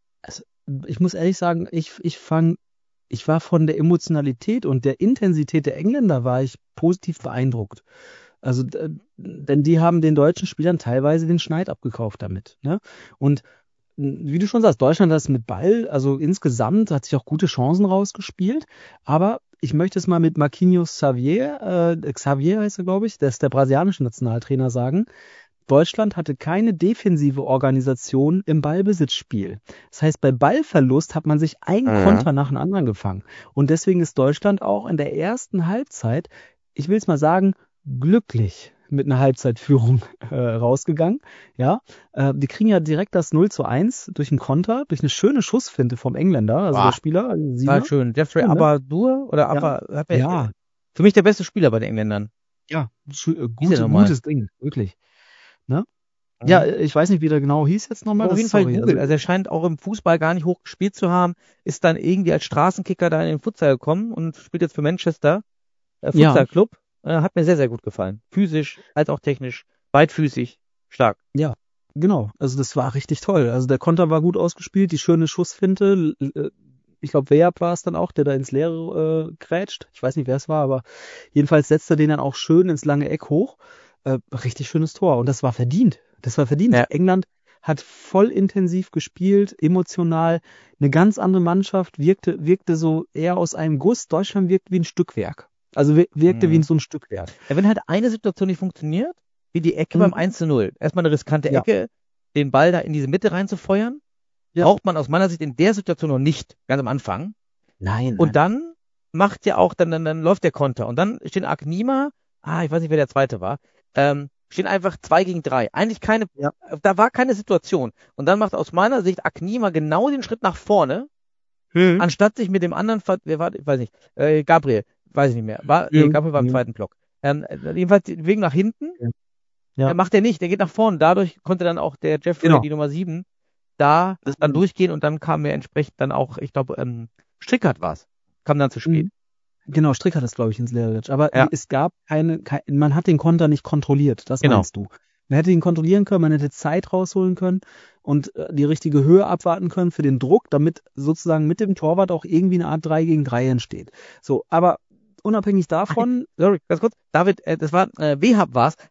Ich muss ehrlich sagen, ich, ich fang, ich war von der Emotionalität und der Intensität der Engländer war ich positiv beeindruckt. Also, d- denn die haben den deutschen Spielern teilweise den Schneid abgekauft damit, ne? Und m, wie du schon sagst, Deutschland hat das mit Ball, also insgesamt hat sich auch gute Chancen rausgespielt, aber ich möchte es mal mit Marquinhos Xavier, äh, Xavier heißt er, glaube ich, der ist der brasilianische Nationaltrainer, sagen. Deutschland hatte keine defensive Organisation im Ballbesitzspiel. Das heißt, bei Ballverlust hat man sich ein Mhm. Konter nach dem anderen gefangen. Und deswegen ist Deutschland auch in der ersten Halbzeit, ich will es mal sagen, glücklich mit einer Halbzeitführung äh, rausgegangen. Ja, äh, die kriegen ja direkt das null zu eins durch einen Konter, durch eine schöne Schussfinte vom Engländer, also Boah. der Spieler. Also War Siener. schön. Jeffrey Ja, ne? Abadur oder Aber, hat mir- Ja, für mich der beste Spieler bei den Engländern. ja, schu- äh, Hieß er gute, nochmal? gutes Ding, wirklich. Ne? Ja, ich weiß nicht, wie der genau hieß jetzt nochmal. Auf das- jeden Fall sorry, Google. also- Also er scheint auch im Fußball gar nicht hoch gespielt zu haben, ist dann irgendwie als Straßenkicker da in den Futsal gekommen und spielt jetzt für Manchester äh, Ja. Futsal Club. Äh, hat mir sehr, sehr gut gefallen. Physisch als auch technisch, beidfüßig, stark. Genau, also das war richtig toll. Also der Konter war gut ausgespielt, die schöne Schussfinte. l- äh, Ich glaube, Wehab war es dann auch, der da ins Leere äh, grätscht. Ich weiß nicht, wer es war, aber jedenfalls setzt er den dann auch schön ins lange Eck hoch. Äh, richtig schönes Tor. Und das war verdient. Das war verdient. Ja. England hat voll intensiv gespielt, emotional. Eine ganz andere Mannschaft, wirkte, wirkte so eher aus einem Guss. Deutschland wirkte wie ein Stückwerk. Also wir- wirkte Mhm. wie so ein Stückwerk. Ja, wenn halt eine Situation nicht funktioniert, wie die Ecke Mhm. beim eins zu null. Erstmal eine riskante Ja. Ecke, den Ball da in diese Mitte reinzufeuern, Ja. braucht man aus meiner Sicht in der Situation noch nicht, ganz am Anfang. Nein. Und dann macht ja auch, dann, dann, dann läuft der Konter. Und dann stehen Agnima, ah, ich weiß nicht, wer der zweite war, ähm, stehen einfach zwei gegen drei. Eigentlich keine, Ja. da war keine Situation. Und dann macht aus meiner Sicht Agnima genau den Schritt nach vorne, Mhm. anstatt sich mit dem anderen, Ver- wer war, ich weiß nicht, äh, Gabriel, weiß ich nicht mehr, war, nee, Mhm. Gabriel war im Mhm. zweiten Block. Ähm, äh, jedenfalls den Weg nach hinten, Ja. äh, macht er nicht, der geht nach vorne. Dadurch konnte dann auch der Jeffrey, Genau. die Nummer sieben, da Das- dann durchgehen und dann kam mir entsprechend dann auch, ich glaube, ähm, Strickert war's, kam dann zu spät. Mhm. Genau, Strick hat das, glaube ich, ins Leere gerutscht. Aber Ja. es gab keine, kein, man hat den Konter nicht kontrolliert, das Genau. meinst du. Man hätte ihn kontrollieren können, man hätte Zeit rausholen können und äh, die richtige Höhe abwarten können für den Druck, damit sozusagen mit dem Torwart auch irgendwie eine Art drei gegen drei entsteht. So, aber unabhängig davon, Sorry, ganz kurz, David, äh, das war, äh, Wehab war's, weil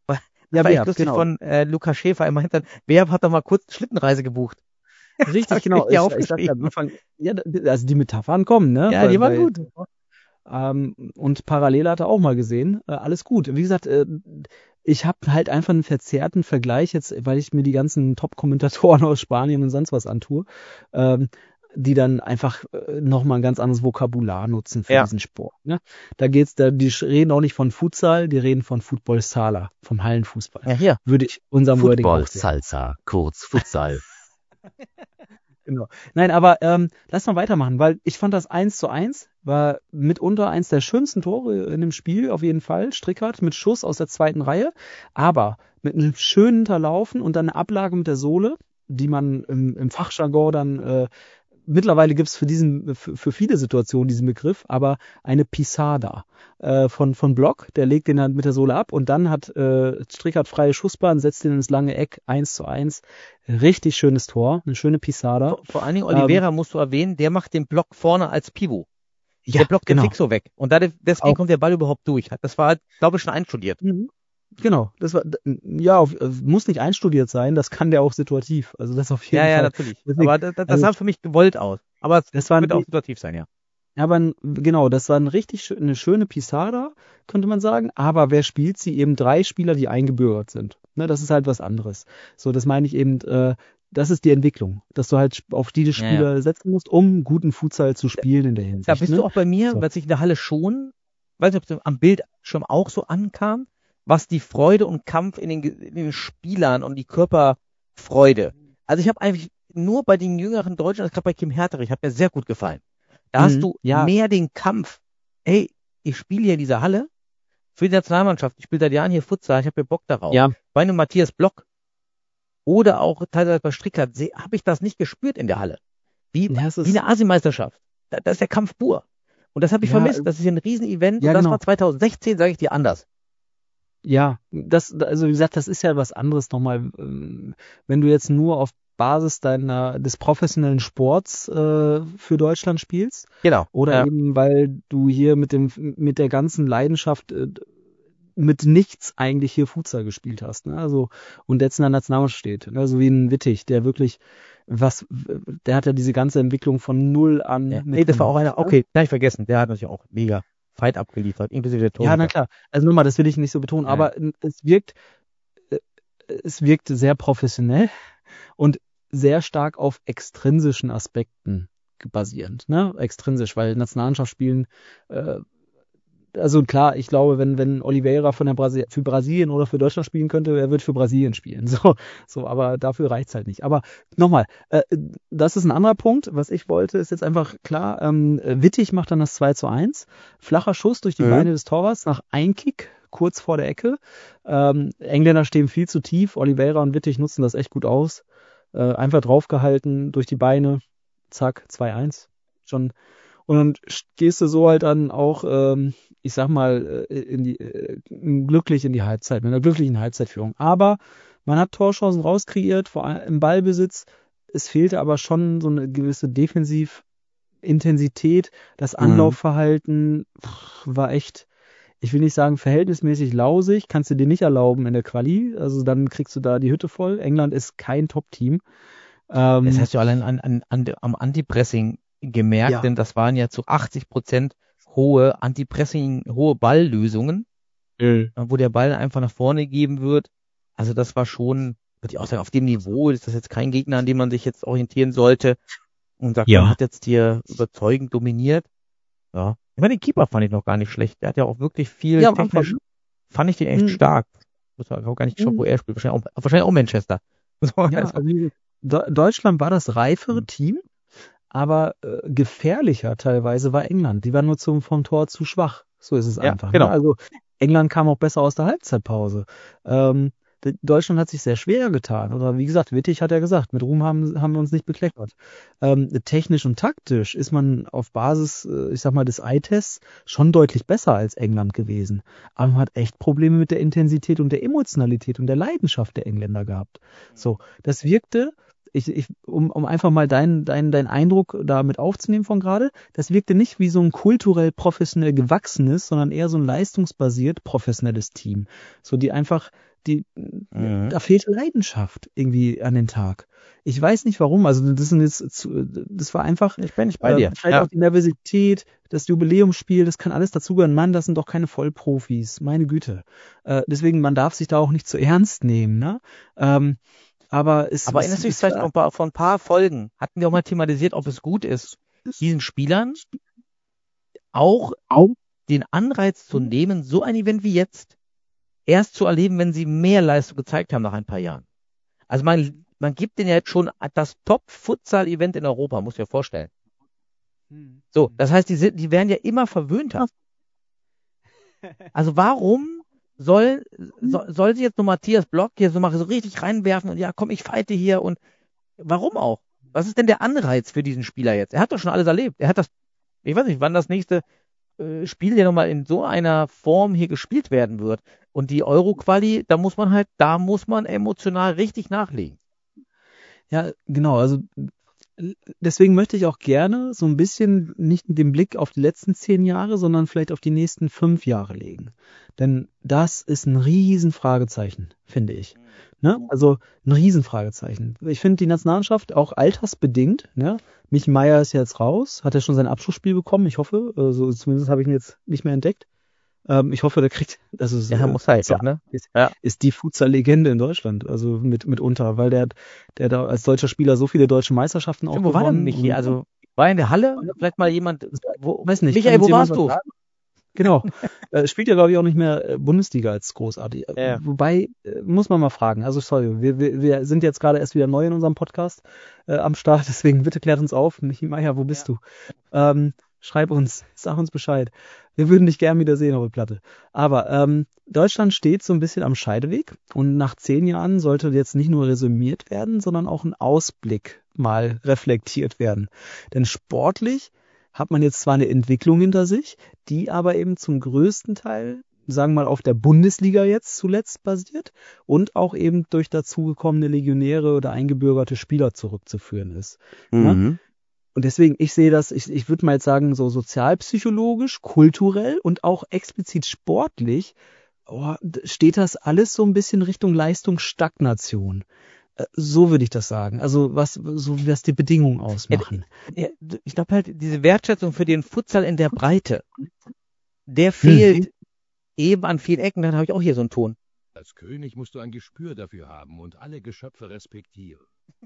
Das Ja, war echt wer, lustig genau. von äh, Lukas Schäfer immer hinter. Wer hat doch mal kurz eine Schlittenreise gebucht? Richtig, Hab ich genau. richtig Ich, ich sagte am aufgeschrieben. Anfang, ja, d- also die Metaphern kommen, ne? Ja, Bei- die waren bei- gut. Ähm, und parallel hat er auch mal gesehen. Äh, alles gut. Wie gesagt, äh, ich habe halt einfach einen verzerrten Vergleich jetzt, weil ich mir die ganzen Top-Kommentatoren aus Spanien und sonst was antue, ähm, die dann einfach äh, nochmal ein ganz anderes Vokabular nutzen für Ja. diesen Sport. Ne? Da geht's, da, die sch- reden auch nicht von Futsal, die reden von Football Sala, vom Hallenfußball. Ja, hier. Würde ich unserem Wording Football auch sehen. Salsa, kurz Futsal. Genau. Nein, aber ähm, lass mal weitermachen, weil ich fand das eins zu eins war mitunter eins der schönsten Tore in dem Spiel, auf jeden Fall. Strickert mit Schuss aus der zweiten Reihe, aber mit einem schönen Hinterlaufen und dann eine Ablage mit der Sohle, die man im, im Fachjargon dann äh, mittlerweile gibt's für diesen für, für viele Situationen diesen Begriff, aber eine Pisada äh, von von Block, der legt den dann mit der Sohle ab und dann hat äh, Strickert freie Schussbahn, setzt den ins lange Eck eins zu eins. Richtig schönes Tor, eine schöne Pisada. Vor, vor allen Dingen Oliveira musst du erwähnen, der macht den Block vorne als Pivot. Der blockt den Fixo weg. Und da, deswegen Auch. kommt der Ball überhaupt durch. Das war, glaube ich, schon einstudiert. Mhm. Genau, das war ja auf, muss nicht einstudiert sein, das kann der auch situativ. Also das auf jeden Ja, Fall. ja, natürlich. Deswegen, Aber das, das also- sah für mich gewollt aus. Aber es Das war wird ein- auch situativ sein, ja. Aber ein- genau, das war ein richtig schö- eine schöne Pisada, könnte man sagen. Aber wer spielt sie? Eben drei Spieler, die eingebürgert sind. Ne, das ist halt was anderes. So, das meine ich eben. Äh, das ist die Entwicklung, dass du halt sp- auf diese Ja, Spieler setzen musst, um guten Futsal zu spielen in der Hinsicht. Da bist ne? du auch bei mir, So. weil sich in der Halle schon, weiß nicht, ob es am Bildschirm auch so ankam, was die Freude und Kampf in den, Ge- in den Spielern und die Körperfreude. Also ich habe eigentlich nur bei den jüngeren Deutschen, das gerade bei Kim Herterich, hat mir sehr gut gefallen. Da hast Mhm, du ja. mehr den Kampf. Ey, ich spiele hier in dieser Halle für die Nationalmannschaft. Ich spiele seit Jahren hier Futsal, ich habe hier Bock darauf. Ja, Bei einem Matthias Block oder auch teilweise bei Strickert habe ich das nicht gespürt in der Halle. Wie, Ja, es ist- wie eine Asi-Meisterschaft. Da, da ist der Kampf pur. Und das habe ich Ja, vermisst. Das ist hier ein Riesen-Event. ja, und das genau. war zwanzig sechzehn, sage ich dir, anders. Ja, das, also wie gesagt, das ist ja was anderes nochmal. ähm, Wenn du jetzt nur auf Basis deiner des professionellen Sports äh, für Deutschland spielst Genau. oder ja. eben weil du hier mit dem mit der ganzen Leidenschaft äh, mit nichts eigentlich hier Futsal gespielt hast, ne? Also und jetzt in der Nationalmannschaft steht, ne? So wie ein Wittig, der wirklich was, der hat ja diese ganze Entwicklung von null an. Ja. Nee, das war auch einer, okay, kann ich vergessen. Der hat natürlich auch mega Fight abgeliefert, inklusive der Tore. Ja, na klar. Also nur mal, das will ich nicht so betonen, Ja. aber äh, es wirkt, äh, es wirkt sehr professionell und sehr stark auf extrinsischen Aspekten basierend, ne? Extrinsisch, weil Nationalmannschaft spielen, äh, also klar, ich glaube, wenn wenn Oliveira von der Brasi- für Brasilien oder für Deutschland spielen könnte, er wird für Brasilien spielen. So, so, aber dafür reicht's halt nicht. Aber nochmal, äh, das ist ein anderer Punkt. Was ich wollte, ist jetzt einfach klar, ähm, Wittig macht dann das zwei zu eins. Flacher Schuss durch die Mhm. Beine des Torwarts nach Einkick, kurz vor der Ecke. Ähm, Engländer stehen viel zu tief. Oliveira und Wittig nutzen das echt gut aus. Äh, einfach draufgehalten durch die Beine. Zack, zwei eins. Schon. Und dann gehst du so halt dann auch, ähm, ich sag mal, äh, in die, äh, glücklich in die Halbzeit, mit einer glücklichen Halbzeitführung. Aber man hat Torchancen rauskreiert, vor allem im Ballbesitz. Es fehlte aber schon so eine gewisse Defensivintensität. Das Anlaufverhalten pff, war echt, ich will nicht sagen verhältnismäßig lausig, kannst du dir nicht erlauben in der Quali. Also dann kriegst du da die Hütte voll. England ist kein Top-Team. Ähm, Das hast du allein an, an, an, am Antipressing gemerkt, Ja. denn das waren ja zu achtzig Prozent hohe Antipressing, hohe Balllösungen, wo der Ball einfach nach vorne gegeben wird. Also das war schon, würde ich auch sagen, auf dem Niveau ist das jetzt kein Gegner, an dem man sich jetzt orientieren sollte. Und sagt, Ja. man hat jetzt hier überzeugend dominiert. Ja. Ich meine, den Keeper fand ich noch gar nicht schlecht. Der hat ja auch wirklich viel Ja, am technisch, Anfang. fand ich den echt Mhm. stark. Ich habe gar nicht geschaut, wo er spielt. Wahrscheinlich auch, wahrscheinlich auch Manchester. So, Ja, also, also wie- De- Deutschland war das reifere Mhm. Team, aber äh, gefährlicher teilweise war England. Die waren nur zum vom Tor zu schwach. So ist es Ja, einfach. genau. Ne? Also England kam auch besser aus der Halbzeitpause. Ähm, de- Deutschland hat sich sehr schwer getan. Oder wie gesagt, Wittig hat ja gesagt, mit Ruhm haben, haben wir uns nicht bekleckert. Ähm, technisch und taktisch ist man auf Basis, äh, ich sag mal, des Eye-Tests schon deutlich besser als England gewesen. Aber man hat echt Probleme mit der Intensität und der Emotionalität und der Leidenschaft der Engländer gehabt. So, das wirkte, ich, ich, um, um einfach mal deinen dein, dein Eindruck damit aufzunehmen von gerade, das wirkte nicht wie so ein kulturell professionell gewachsenes, sondern eher so ein leistungsbasiert professionelles Team. So, die einfach die, Mhm. da fehlt Leidenschaft irgendwie an den Tag. Ich weiß nicht warum, also das sind jetzt, zu- das war einfach, Ich bin nicht bei äh, dir. vielleicht Ja. auch die Nervosität, das Jubiläumsspiel, das kann alles dazugehören. Mann, das sind doch keine Vollprofis, meine Güte. Äh, deswegen, man darf sich da auch nicht zu ernst nehmen, ne? Ähm, aber es, Aber es, erinnerst du dich es vielleicht war- noch vor vor ein paar Folgen, hatten wir auch mal thematisiert, ob es gut ist, diesen Spielern auch auch den Anreiz zu nehmen, so ein Event wie jetzt erst zu erleben, wenn sie mehr Leistung gezeigt haben nach ein paar Jahren. Also man, man gibt denen ja jetzt schon das Top-Futsal-Event in Europa, muss ich dir vorstellen. So, das heißt, die, sind, die werden ja immer verwöhnter. Also warum soll, soll, soll sie jetzt nur Matthias Block hier so mal so richtig reinwerfen und ja, komm, ich fighte hier und warum auch? Was ist denn der Anreiz für diesen Spieler jetzt? Er hat doch schon alles erlebt. Er hat das, ich weiß nicht, wann das nächste äh, Spiel ja nochmal in so einer Form hier gespielt werden wird. Und die Euro-Quali, da muss man halt, da muss man emotional richtig nachlegen. Ja, genau, also äh, deswegen möchte ich auch gerne so ein bisschen nicht den Blick auf die letzten zehn Jahre, sondern vielleicht auf die nächsten fünf Jahre legen. Denn das ist ein Riesenfragezeichen, finde ich. Ne? Also ein Riesenfragezeichen. Ich finde die Nationalmannschaft auch altersbedingt, ne? Michi Meier ist jetzt raus, hat er schon sein Abschlussspiel bekommen, ich hoffe, also zumindest habe ich ihn jetzt nicht mehr entdeckt. Ähm, ich hoffe, der kriegt, das ist, Ja, äh, muss halt ist ja doch, ne? ist, Ja. ist die Futsal-Legende in Deutschland, also mit mitunter, weil der, der da als deutscher Spieler so viele deutsche Meisterschaften auch Stimmt, wo war denn gewonnen. Michi? und- Also war in der Halle vielleicht mal jemand, wo, weiß nicht. Michael, kann wo uns jemand warst du? was sagen? Genau. äh, spielt ja, glaube ich, auch nicht mehr äh, Bundesliga als großartig. Ja. Wobei, äh, muss man mal fragen. Also, sorry, wir, wir, wir sind jetzt gerade erst wieder neu in unserem Podcast äh, am Start, deswegen bitte klärt uns auf. Michi Meier, wo bist du? Ähm, schreib uns, sag uns Bescheid. Wir würden dich gern wieder sehen auf der Platte. Aber ähm, Deutschland steht so ein bisschen am Scheideweg und nach zehn Jahren sollte jetzt nicht nur resümiert werden, sondern auch ein Ausblick mal reflektiert werden. Denn sportlich hat man jetzt zwar eine Entwicklung hinter sich, die aber eben zum größten Teil, sagen wir mal, auf der Bundesliga jetzt zuletzt basiert und auch eben durch dazugekommene Legionäre oder eingebürgerte Spieler zurückzuführen ist. Mhm. Und deswegen, ich sehe das, ich, ich würde mal jetzt sagen, so sozialpsychologisch, kulturell und auch explizit sportlich, oh, d- steht das alles so ein bisschen Richtung Leistungsstagnation. Äh, So würde ich das sagen. Also was, so wie das die Bedingungen ausmachen. Ja, ich glaube halt, diese Wertschätzung für den Futsal in der Breite, der fehlt eben an vielen Ecken. Dann habe ich auch hier so einen Ton. Als König musst du ein Gespür dafür haben und alle Geschöpfe respektieren.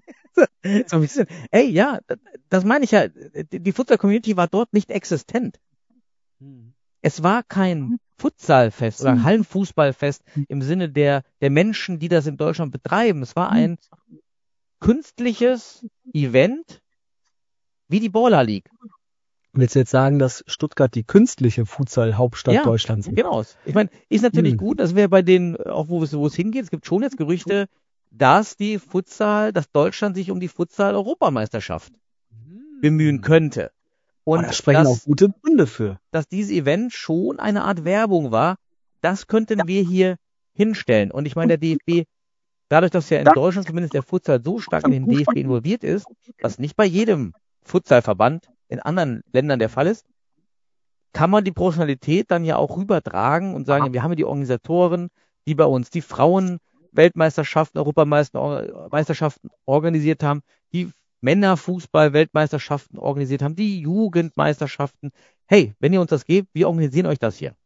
So ein bisschen. Ey, ja, das meine ich ja. Die die Futsal-Community war dort nicht existent. Es war kein Futsalfest oder Hallenfußballfest im Sinne der, der Menschen, die das in Deutschland betreiben. Es war ein künstliches Event wie die Baller League. Willst du jetzt sagen, dass Stuttgart die künstliche Futsal-Hauptstadt Ja, Deutschlands ist? Genau. Ich meine, ist natürlich Hm. gut, dass wir bei denen, auch wo es, wo es hingeht, es gibt schon jetzt Gerüchte, dass die Futsal, dass Deutschland sich um die Futsal-Europameisterschaft bemühen könnte. Und Und da sprechen dass, auch gute Gründe für. dass dieses Event schon eine Art Werbung war, das könnten wir hier hinstellen. Und ich meine, der D F B, dadurch, dass ja in Deutschland zumindest der Futsal so stark in den D F B involviert ist, was nicht bei jedem Futsalverband in anderen Ländern der Fall ist, kann man die Professionalität dann ja auch rübertragen und sagen, wir haben ja die Organisatoren, die bei uns die Frauen-Weltmeisterschaften, Europameisterschaften organisiert haben, die Männerfußball-Weltmeisterschaften organisiert haben, die Jugendmeisterschaften. Hey, wenn ihr uns das gebt, wir organisieren euch das hier.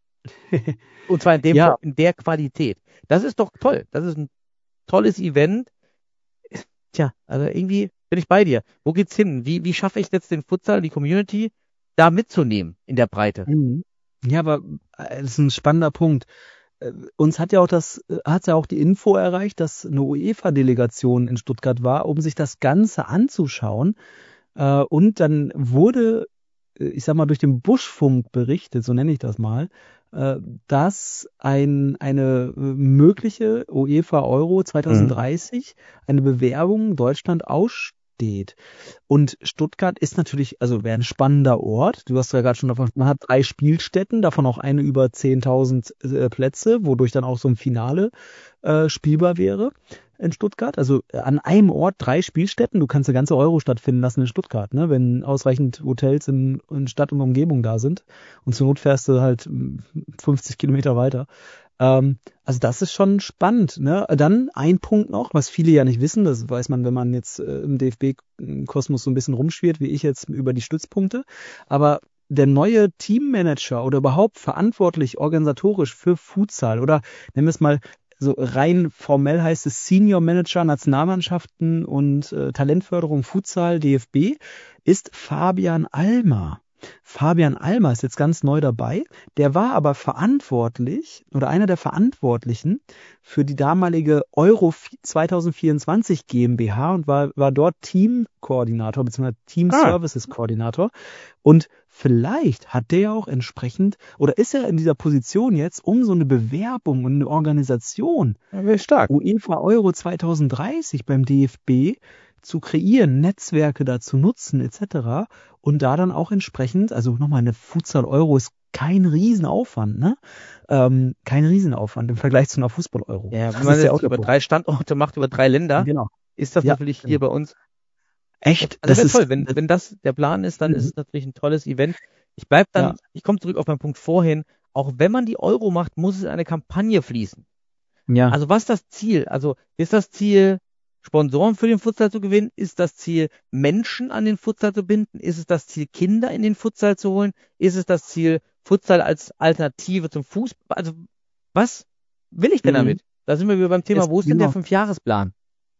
Und zwar in, dem, Ja. in der Qualität. Das ist doch toll. Das ist ein tolles Event. Tja, also irgendwie bin ich bei dir. Wo geht's hin? Wie, wie schaffe ich jetzt den Futsal, die Community, da mitzunehmen in der Breite? Mhm. Ja, aber äh, das ist ein spannender Punkt. Äh, Uns hat ja auch das, äh, hat ja auch die Info erreicht, dass eine UEFA-Delegation in Stuttgart war, um sich das Ganze anzuschauen. Äh, Und dann wurde, äh, ich sag mal, durch den Buschfunk berichtet, so nenne ich das mal, äh, dass ein, eine äh, mögliche UEFA Euro zwanzig dreißig, eine Bewerbung Deutschland aussteht. Und Stuttgart ist natürlich, also wäre ein spannender Ort. Du hast ja gerade schon davon, man hat drei Spielstätten, davon auch eine über zehntausend äh, Plätze, wodurch dann auch so ein Finale äh, spielbar wäre in Stuttgart. Also äh, an einem Ort drei Spielstätten. Du kannst eine ganze Euro stattfinden lassen in Stuttgart, ne? Wenn ausreichend Hotels in, in Stadt und Umgebung da sind. Und zur Not fährst du halt mm, fünfzig Kilometer weiter. Ähm, also das ist schon spannend. Ne? Dann ein Punkt noch, was viele ja nicht wissen, das weiß man, wenn man jetzt äh, im D F B-Kosmos so ein bisschen rumschwirrt, wie ich jetzt über die Stützpunkte. Aber der neue Teammanager oder überhaupt verantwortlich organisatorisch für Futsal oder nennen wir es mal so rein formell heißt es Senior Manager Nationalmannschaften und äh, Talentförderung Futsal D F B ist Fabian Almer. Fabian Almer ist jetzt ganz neu dabei. Der war aber verantwortlich oder einer der Verantwortlichen für die damalige Euro zwanzig vierundzwanzig GmbH und war, war dort Teamkoordinator bzw. Team Services Koordinator. Und vielleicht hat der auch entsprechend oder ist er in dieser Position jetzt, um so eine Bewerbung und eine Organisation Ja, stark. UEFA Euro zwanzig dreißig beim D F B zu kreieren, Netzwerke da zu nutzen et cetera und da dann auch entsprechend, also nochmal eine Futsal-Euro ist kein Riesenaufwand, ne? Ähm, kein Riesenaufwand im Vergleich zu einer Fußball-Euro. Ja, wenn man das jetzt über drei Standorte macht, über drei Länder, genau. ist das Ja, natürlich genau. hier bei uns Echt? Also das wäre ist toll, wenn, wenn das der Plan ist, dann Mhm. ist es natürlich ein tolles Event. Ich bleib dann, Ja. ich komme zurück auf meinen Punkt vorhin, auch wenn man die Euro macht, muss es in eine Kampagne fließen. ja. Also was ist das Ziel? Also ist das Ziel, Sponsoren für den Futsal zu gewinnen? Ist das Ziel, Menschen an den Futsal zu binden? Ist es das Ziel, Kinder in den Futsal zu holen? Ist es das Ziel, Futsal als Alternative zum Fußball? Also was will ich denn Mhm. damit? Da sind wir wieder beim Thema, Es- wo ist denn genau. der Fünfjahresplan?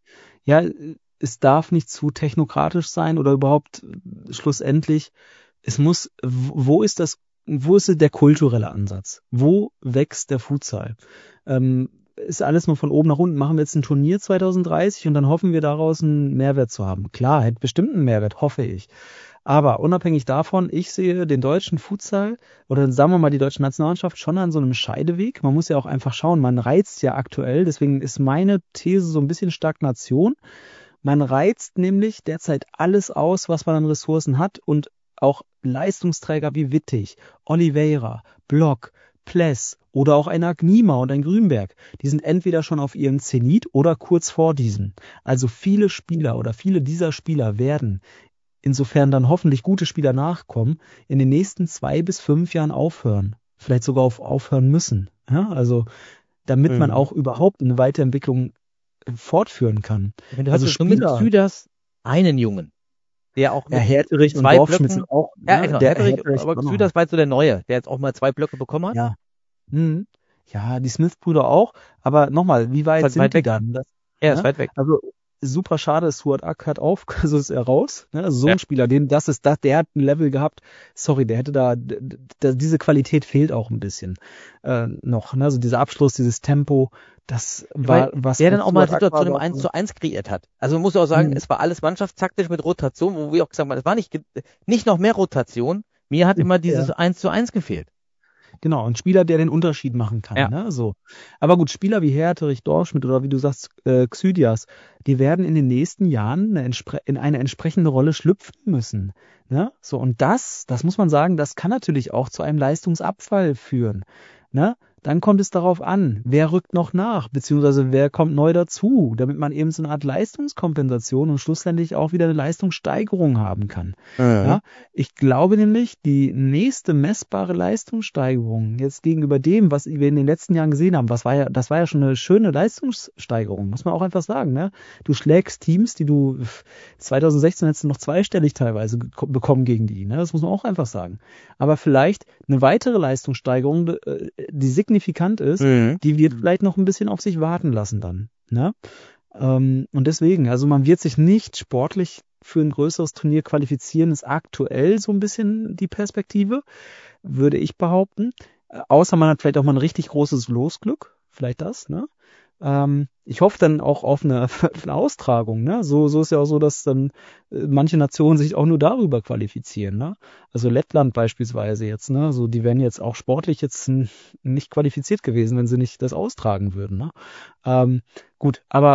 Ja, es darf nicht zu technokratisch sein oder überhaupt äh, schlussendlich, es muss, w- wo ist das, wo ist der kulturelle Ansatz? Wo wächst der Futsal? Ähm, ist alles nur von oben nach unten. Machen wir jetzt ein Turnier zwanzig dreißig und dann hoffen wir daraus einen Mehrwert zu haben. Klar, hätte bestimmt einen Mehrwert, hoffe ich. Aber unabhängig davon, ich sehe den deutschen Futsal oder sagen wir mal die deutsche Nationalmannschaft schon an so einem Scheideweg. Man muss ja auch einfach schauen, man reizt ja aktuell, deswegen ist meine These so ein bisschen Stagnation. Man reizt nämlich derzeit alles aus, was man an Ressourcen hat und auch Leistungsträger wie Wittig, Oliveira, Block, Pless oder auch ein Agnima und ein Grünberg, die sind entweder schon auf ihrem Zenit oder kurz vor diesem. Also viele Spieler oder viele dieser Spieler werden, insofern dann hoffentlich gute Spieler nachkommen, in den nächsten zwei bis fünf Jahren aufhören. Vielleicht sogar auf aufhören müssen. Ja, also damit Mhm. man auch überhaupt eine Weiterentwicklung fortführen kann. Wenn du Also hast so mit Spieler- Xydas einen Jungen, der auch Ja, mit Herterich und zwei Dorfschmitzel Blöcken- auch. Ja, ne? genau, Der Herterich, Herterich aber auch noch. Xydas war jetzt so der Neue, der jetzt auch mal zwei Blöcke bekommen hat. Ja. Hm. Ja, die Smith-Brüder auch. Aber nochmal, wie weit halt sind weit die weg. dann? Das, Er ist Ja. weit weg. also super schade, Stuart Ack hat auf, also ist er raus. Ne? Also so Ja. ein Spieler, den, das ist, das, der hat ein Level gehabt. Sorry, der hätte da, d- d- diese Qualität fehlt auch ein bisschen äh, noch. Ne? Also dieser Abschluss, dieses Tempo, das war Weil was. der dann was auch mal Stuart Ack Situation im war, eins zu eins kreiert hat. Also man muss auch sagen, Mhm. es war alles mannschaftstaktisch mit Rotation, wo wir auch gesagt haben, es war nicht, ge- nicht noch mehr Rotation. Mir hat immer dieses eins zu eins gefehlt. Genau, ein Spieler, der den Unterschied machen kann. Ja. Ne? So. Aber gut, Spieler wie Herterich, Dorfschmidt oder wie du sagst, äh, Xydias, die werden in den nächsten Jahren eine entspre- in eine entsprechende Rolle schlüpfen müssen. Ne? So, und das, das muss man sagen, das kann natürlich auch zu einem Leistungsabfall führen. Ne? Dann kommt es darauf an, wer rückt noch nach, beziehungsweise wer kommt neu dazu, damit man eben so eine Art Leistungskompensation und schlussendlich auch wieder eine Leistungssteigerung haben kann. Ja, ich glaube nämlich, die nächste messbare Leistungssteigerung jetzt gegenüber dem, was wir in den letzten Jahren gesehen haben, was war ja, das war ja schon eine schöne Leistungssteigerung, muss man auch einfach sagen. Ne? Du schlägst Teams, die du zwanzig sechzehn hättest du noch zweistellig teilweise geko- bekommen gegen die. Ne? Das muss man auch einfach sagen. Aber vielleicht eine weitere Leistungssteigerung, äh, die signifikant ist, Mhm. die wird vielleicht noch ein bisschen auf sich warten lassen dann. Ne? Ähm, und deswegen, also man wird sich nicht sportlich für ein größeres Turnier qualifizieren, ist aktuell so ein bisschen die Perspektive, würde ich behaupten. Äh, Außer man hat vielleicht auch mal ein richtig großes Losglück, vielleicht das, ne? Ähm, ich hoffe dann auch auf eine, auf eine Austragung, ne? So, so ist ja auch so, dass dann äh, manche Nationen sich auch nur darüber qualifizieren, ne? Also Lettland beispielsweise jetzt, ne? So, die wären jetzt auch sportlich jetzt n- nicht qualifiziert gewesen, wenn sie nicht das austragen würden, ne? Ähm, gut, aber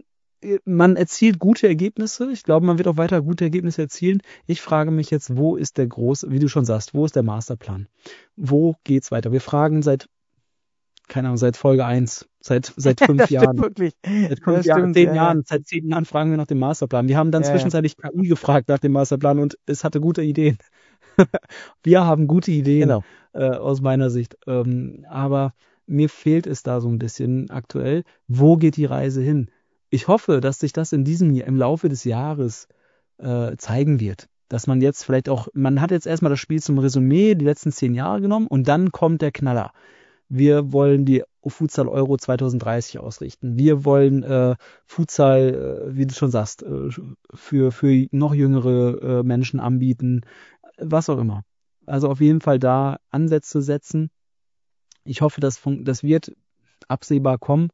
äh, man erzielt gute Ergebnisse. Ich glaube, man wird auch weiter gute Ergebnisse erzielen. Ich frage mich jetzt, wo ist der große, wie du schon sagst, wo ist der Masterplan? Wo geht's weiter? Wir fragen seit, keine Ahnung, seit Folge eins, seit, seit fünf das Jahren. stimmt wirklich. Seit fünf Das Jahren, stimmt, zehn ja, ja. Jahren, seit zehn Jahren fragen wir nach dem Masterplan. Wir haben dann Ja, ja. zwischenzeitlich K I gefragt nach dem Masterplan und es hatte gute Ideen. Wir haben gute Ideen, Genau. äh, aus meiner Sicht. Ähm, aber mir fehlt es da so ein bisschen aktuell. Wo geht die Reise hin? Ich hoffe, dass sich das in diesem Jahr, im Laufe des Jahres äh, zeigen wird. Dass man jetzt vielleicht auch, man hat jetzt erstmal das Spiel zum Resümee, die letzten zehn Jahre genommen und dann kommt der Knaller. Wir wollen die Futsal Euro zwanzig dreißig ausrichten. Wir wollen äh, Futsal, äh, wie du schon sagst, äh, für, für noch jüngere äh, Menschen anbieten, was auch immer. Also auf jeden Fall da Ansätze setzen. Ich hoffe, das, fun- das wird absehbar kommen.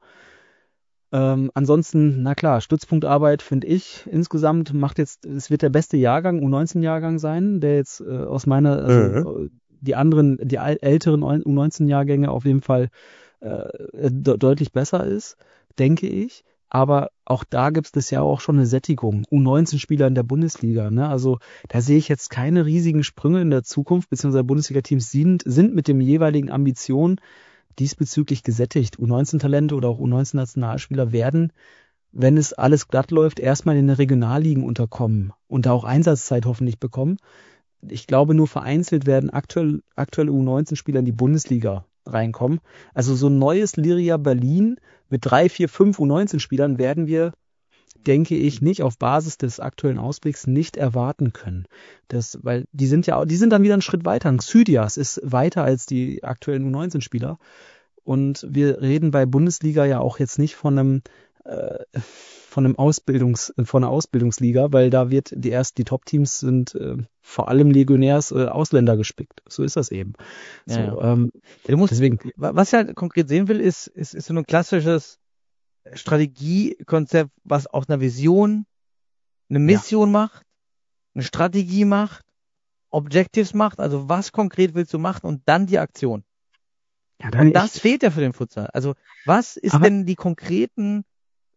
Ähm, ansonsten, na klar, Stützpunktarbeit finde ich insgesamt macht jetzt, es wird der beste Jahrgang, U neunzehn Jahrgang sein, der jetzt äh, aus meiner, also mhm. die anderen, die älteren U neunzehn Jahrgänge auf jeden Fall äh, de- deutlich besser ist, denke ich. Aber auch da gibt es ja auch schon eine Sättigung. U neunzehn Spieler in der Bundesliga, ne? Also da sehe ich jetzt keine riesigen Sprünge in der Zukunft, beziehungsweise Bundesliga-Teams sind, sind mit dem jeweiligen Ambitionen diesbezüglich gesättigt. U neunzehn Talente oder auch U neunzehn Nationalspieler werden, wenn es alles glatt läuft, erstmal in den Regionalligen unterkommen und da auch Einsatzzeit hoffentlich bekommen. Ich glaube, nur vereinzelt werden aktuell, aktuelle U neunzehn Spieler in die Bundesliga reinkommen. Also so ein neues Liria Berlin mit drei, vier, fünf U neunzehn Spielern werden wir, denke ich, nicht auf Basis des aktuellen Ausblicks nicht erwarten können. Das, weil die sind ja, die sind dann wieder einen Schritt weiter. Xydias ist weiter als die aktuellen U neunzehn Spieler. Und wir reden bei Bundesliga ja auch jetzt nicht von einem, äh, von einem Ausbildungs, von einer Ausbildungsliga, weil da wird die erst die Top-Teams sind äh, vor allem Legionärs äh, Ausländer gespickt. So ist das eben. So, ja, ja. Ähm, du musst, deswegen. Was ich halt konkret sehen will, ist, ist, ist so ein klassisches Strategiekonzept, was aus einer Vision eine Mission ja. macht, eine Strategie macht, Objectives macht, also was konkret willst du machen und dann die Aktion. Ja, dann und das fehlt ja für den Futsal. Also was ist aber denn die konkreten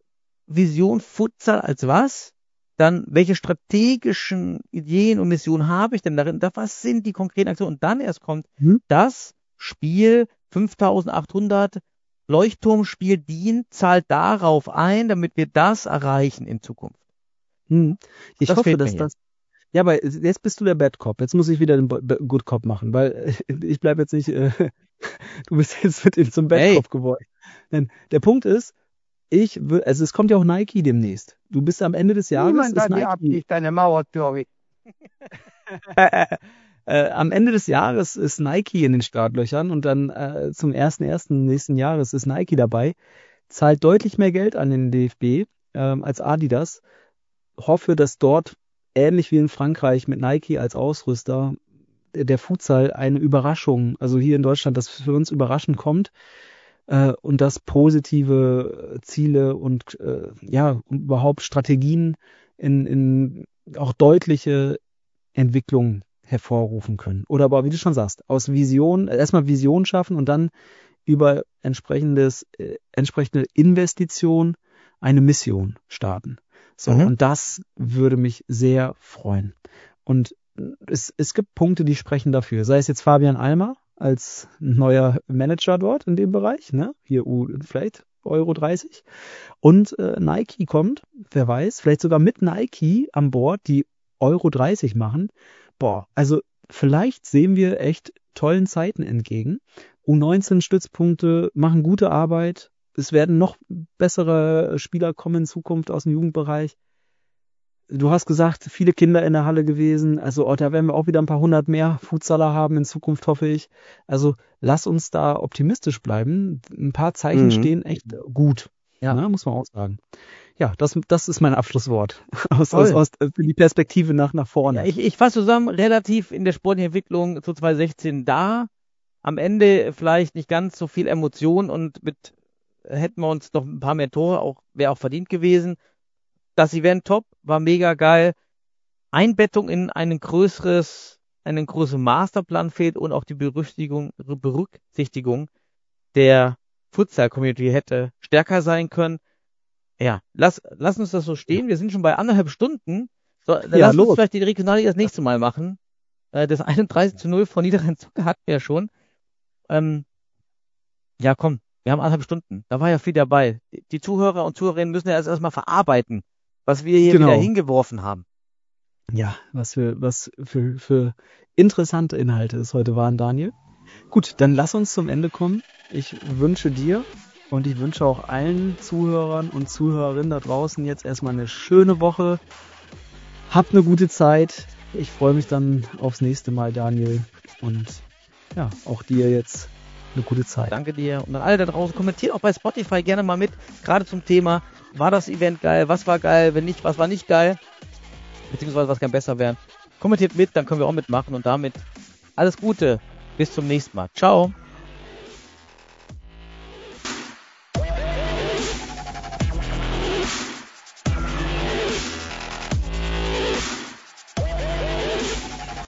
Vision Futsal als was? Dann welche strategischen Ideen und Missionen habe ich denn darin? Was sind die konkreten Aktionen? Und dann erst kommt hm? das Spiel fünftausendachthundert Leuchtturmspiel dient, zahlt darauf ein, damit wir das erreichen in Zukunft. Hm. Ich das hoffe, dass das. Ja, aber jetzt bist du der Bad Cop. Jetzt muss ich wieder den Good Cop machen, weil ich bleibe jetzt nicht. Äh, du bist jetzt mit ihm zum Bad hey. Cop geworden. Denn der Punkt ist, ich will, also es kommt ja auch Nike demnächst. Du bist am Ende des Jahres. Niemand hat dir abdicht, deine Mauertür. Äh, am Ende des Jahres ist Nike in den Startlöchern und dann äh, zum ersten ersten nächsten Jahres ist Nike dabei, zahlt deutlich mehr Geld an den D F B ähm, als Adidas. Hoffe, dass dort, ähnlich wie in Frankreich mit Nike als Ausrüster, der, der Futsal eine Überraschung, also hier in Deutschland, das für uns überraschend kommt äh, und dass positive Ziele und äh, ja überhaupt Strategien in, in auch deutliche Entwicklungen hervorrufen können. Oder aber, wie du schon sagst, aus Vision, erstmal Vision schaffen und dann über entsprechendes, äh, entsprechende Investition eine Mission starten. So, mhm. Und das würde mich sehr freuen. Und es, es gibt Punkte, die sprechen dafür. Sei es jetzt Fabian Almer als neuer Manager dort in dem Bereich, ne? Hier U, vielleicht Euro dreißig. Und äh, Nike kommt, wer weiß, vielleicht sogar mit Nike an Bord, die Euro dreißig machen. Boah, also vielleicht sehen wir echt tollen Zeiten entgegen. U neunzehn Stützpunkte machen gute Arbeit. Es werden noch bessere Spieler kommen in Zukunft aus dem Jugendbereich. Du hast gesagt, viele Kinder in der Halle gewesen. Also oh, da werden wir auch wieder ein paar hundert mehr Futsaler haben in Zukunft, hoffe ich. Also lass uns da optimistisch bleiben. Ein paar Zeichen mhm. stehen echt gut. Ja, ne, muss man auch sagen. Ja, das, das ist mein Abschlusswort aus, aus, aus für die Perspektive nach, nach vorne. Ja, ich, ich fasse zusammen, relativ in der sportlichen Entwicklung zu zwanzig sechzehn da. Am Ende vielleicht nicht ganz so viel Emotion und mit hätten wir uns noch ein paar mehr Tore, auch wäre auch verdient gewesen. Das Event top, war mega geil. Einbettung in einen größeres, einen größeren Masterplan fehlt und auch die Berücksichtigung, Berücksichtigung der Futsal-Community hätte stärker sein können. Ja, lass, lass uns das so stehen. Wir sind schon bei anderthalb Stunden. So, dann ja, lass los. uns vielleicht die Regionalliga das nächste Mal machen. Äh, das einunddreißig zu null von Niederrhein-Zucker hatten wir ja schon. Ähm, ja, komm, wir haben anderthalb Stunden. Da war ja viel dabei. Die, die Zuhörer und Zuhörerinnen müssen ja erst erstmal verarbeiten, was wir hier genau. wieder hingeworfen haben. Ja, was für, was für, für interessante Inhalte es heute waren, Daniel. Gut, dann lass uns zum Ende kommen. ich wünsche dir und ich wünsche auch allen Zuhörern und Zuhörerinnen da draußen jetzt erstmal eine schöne Woche. Habt eine gute Zeit. Ich freue mich dann aufs nächste Mal, Daniel. Und ja, auch dir jetzt eine gute Zeit. Danke dir. Und an alle da draußen, kommentiert auch bei Spotify gerne mal mit, gerade zum Thema, war das Event geil, was war geil, wenn nicht, was war nicht geil, beziehungsweise was kann besser werden. Kommentiert mit, dann können wir auch mitmachen und damit alles Gute. Bis zum nächsten Mal. Ciao.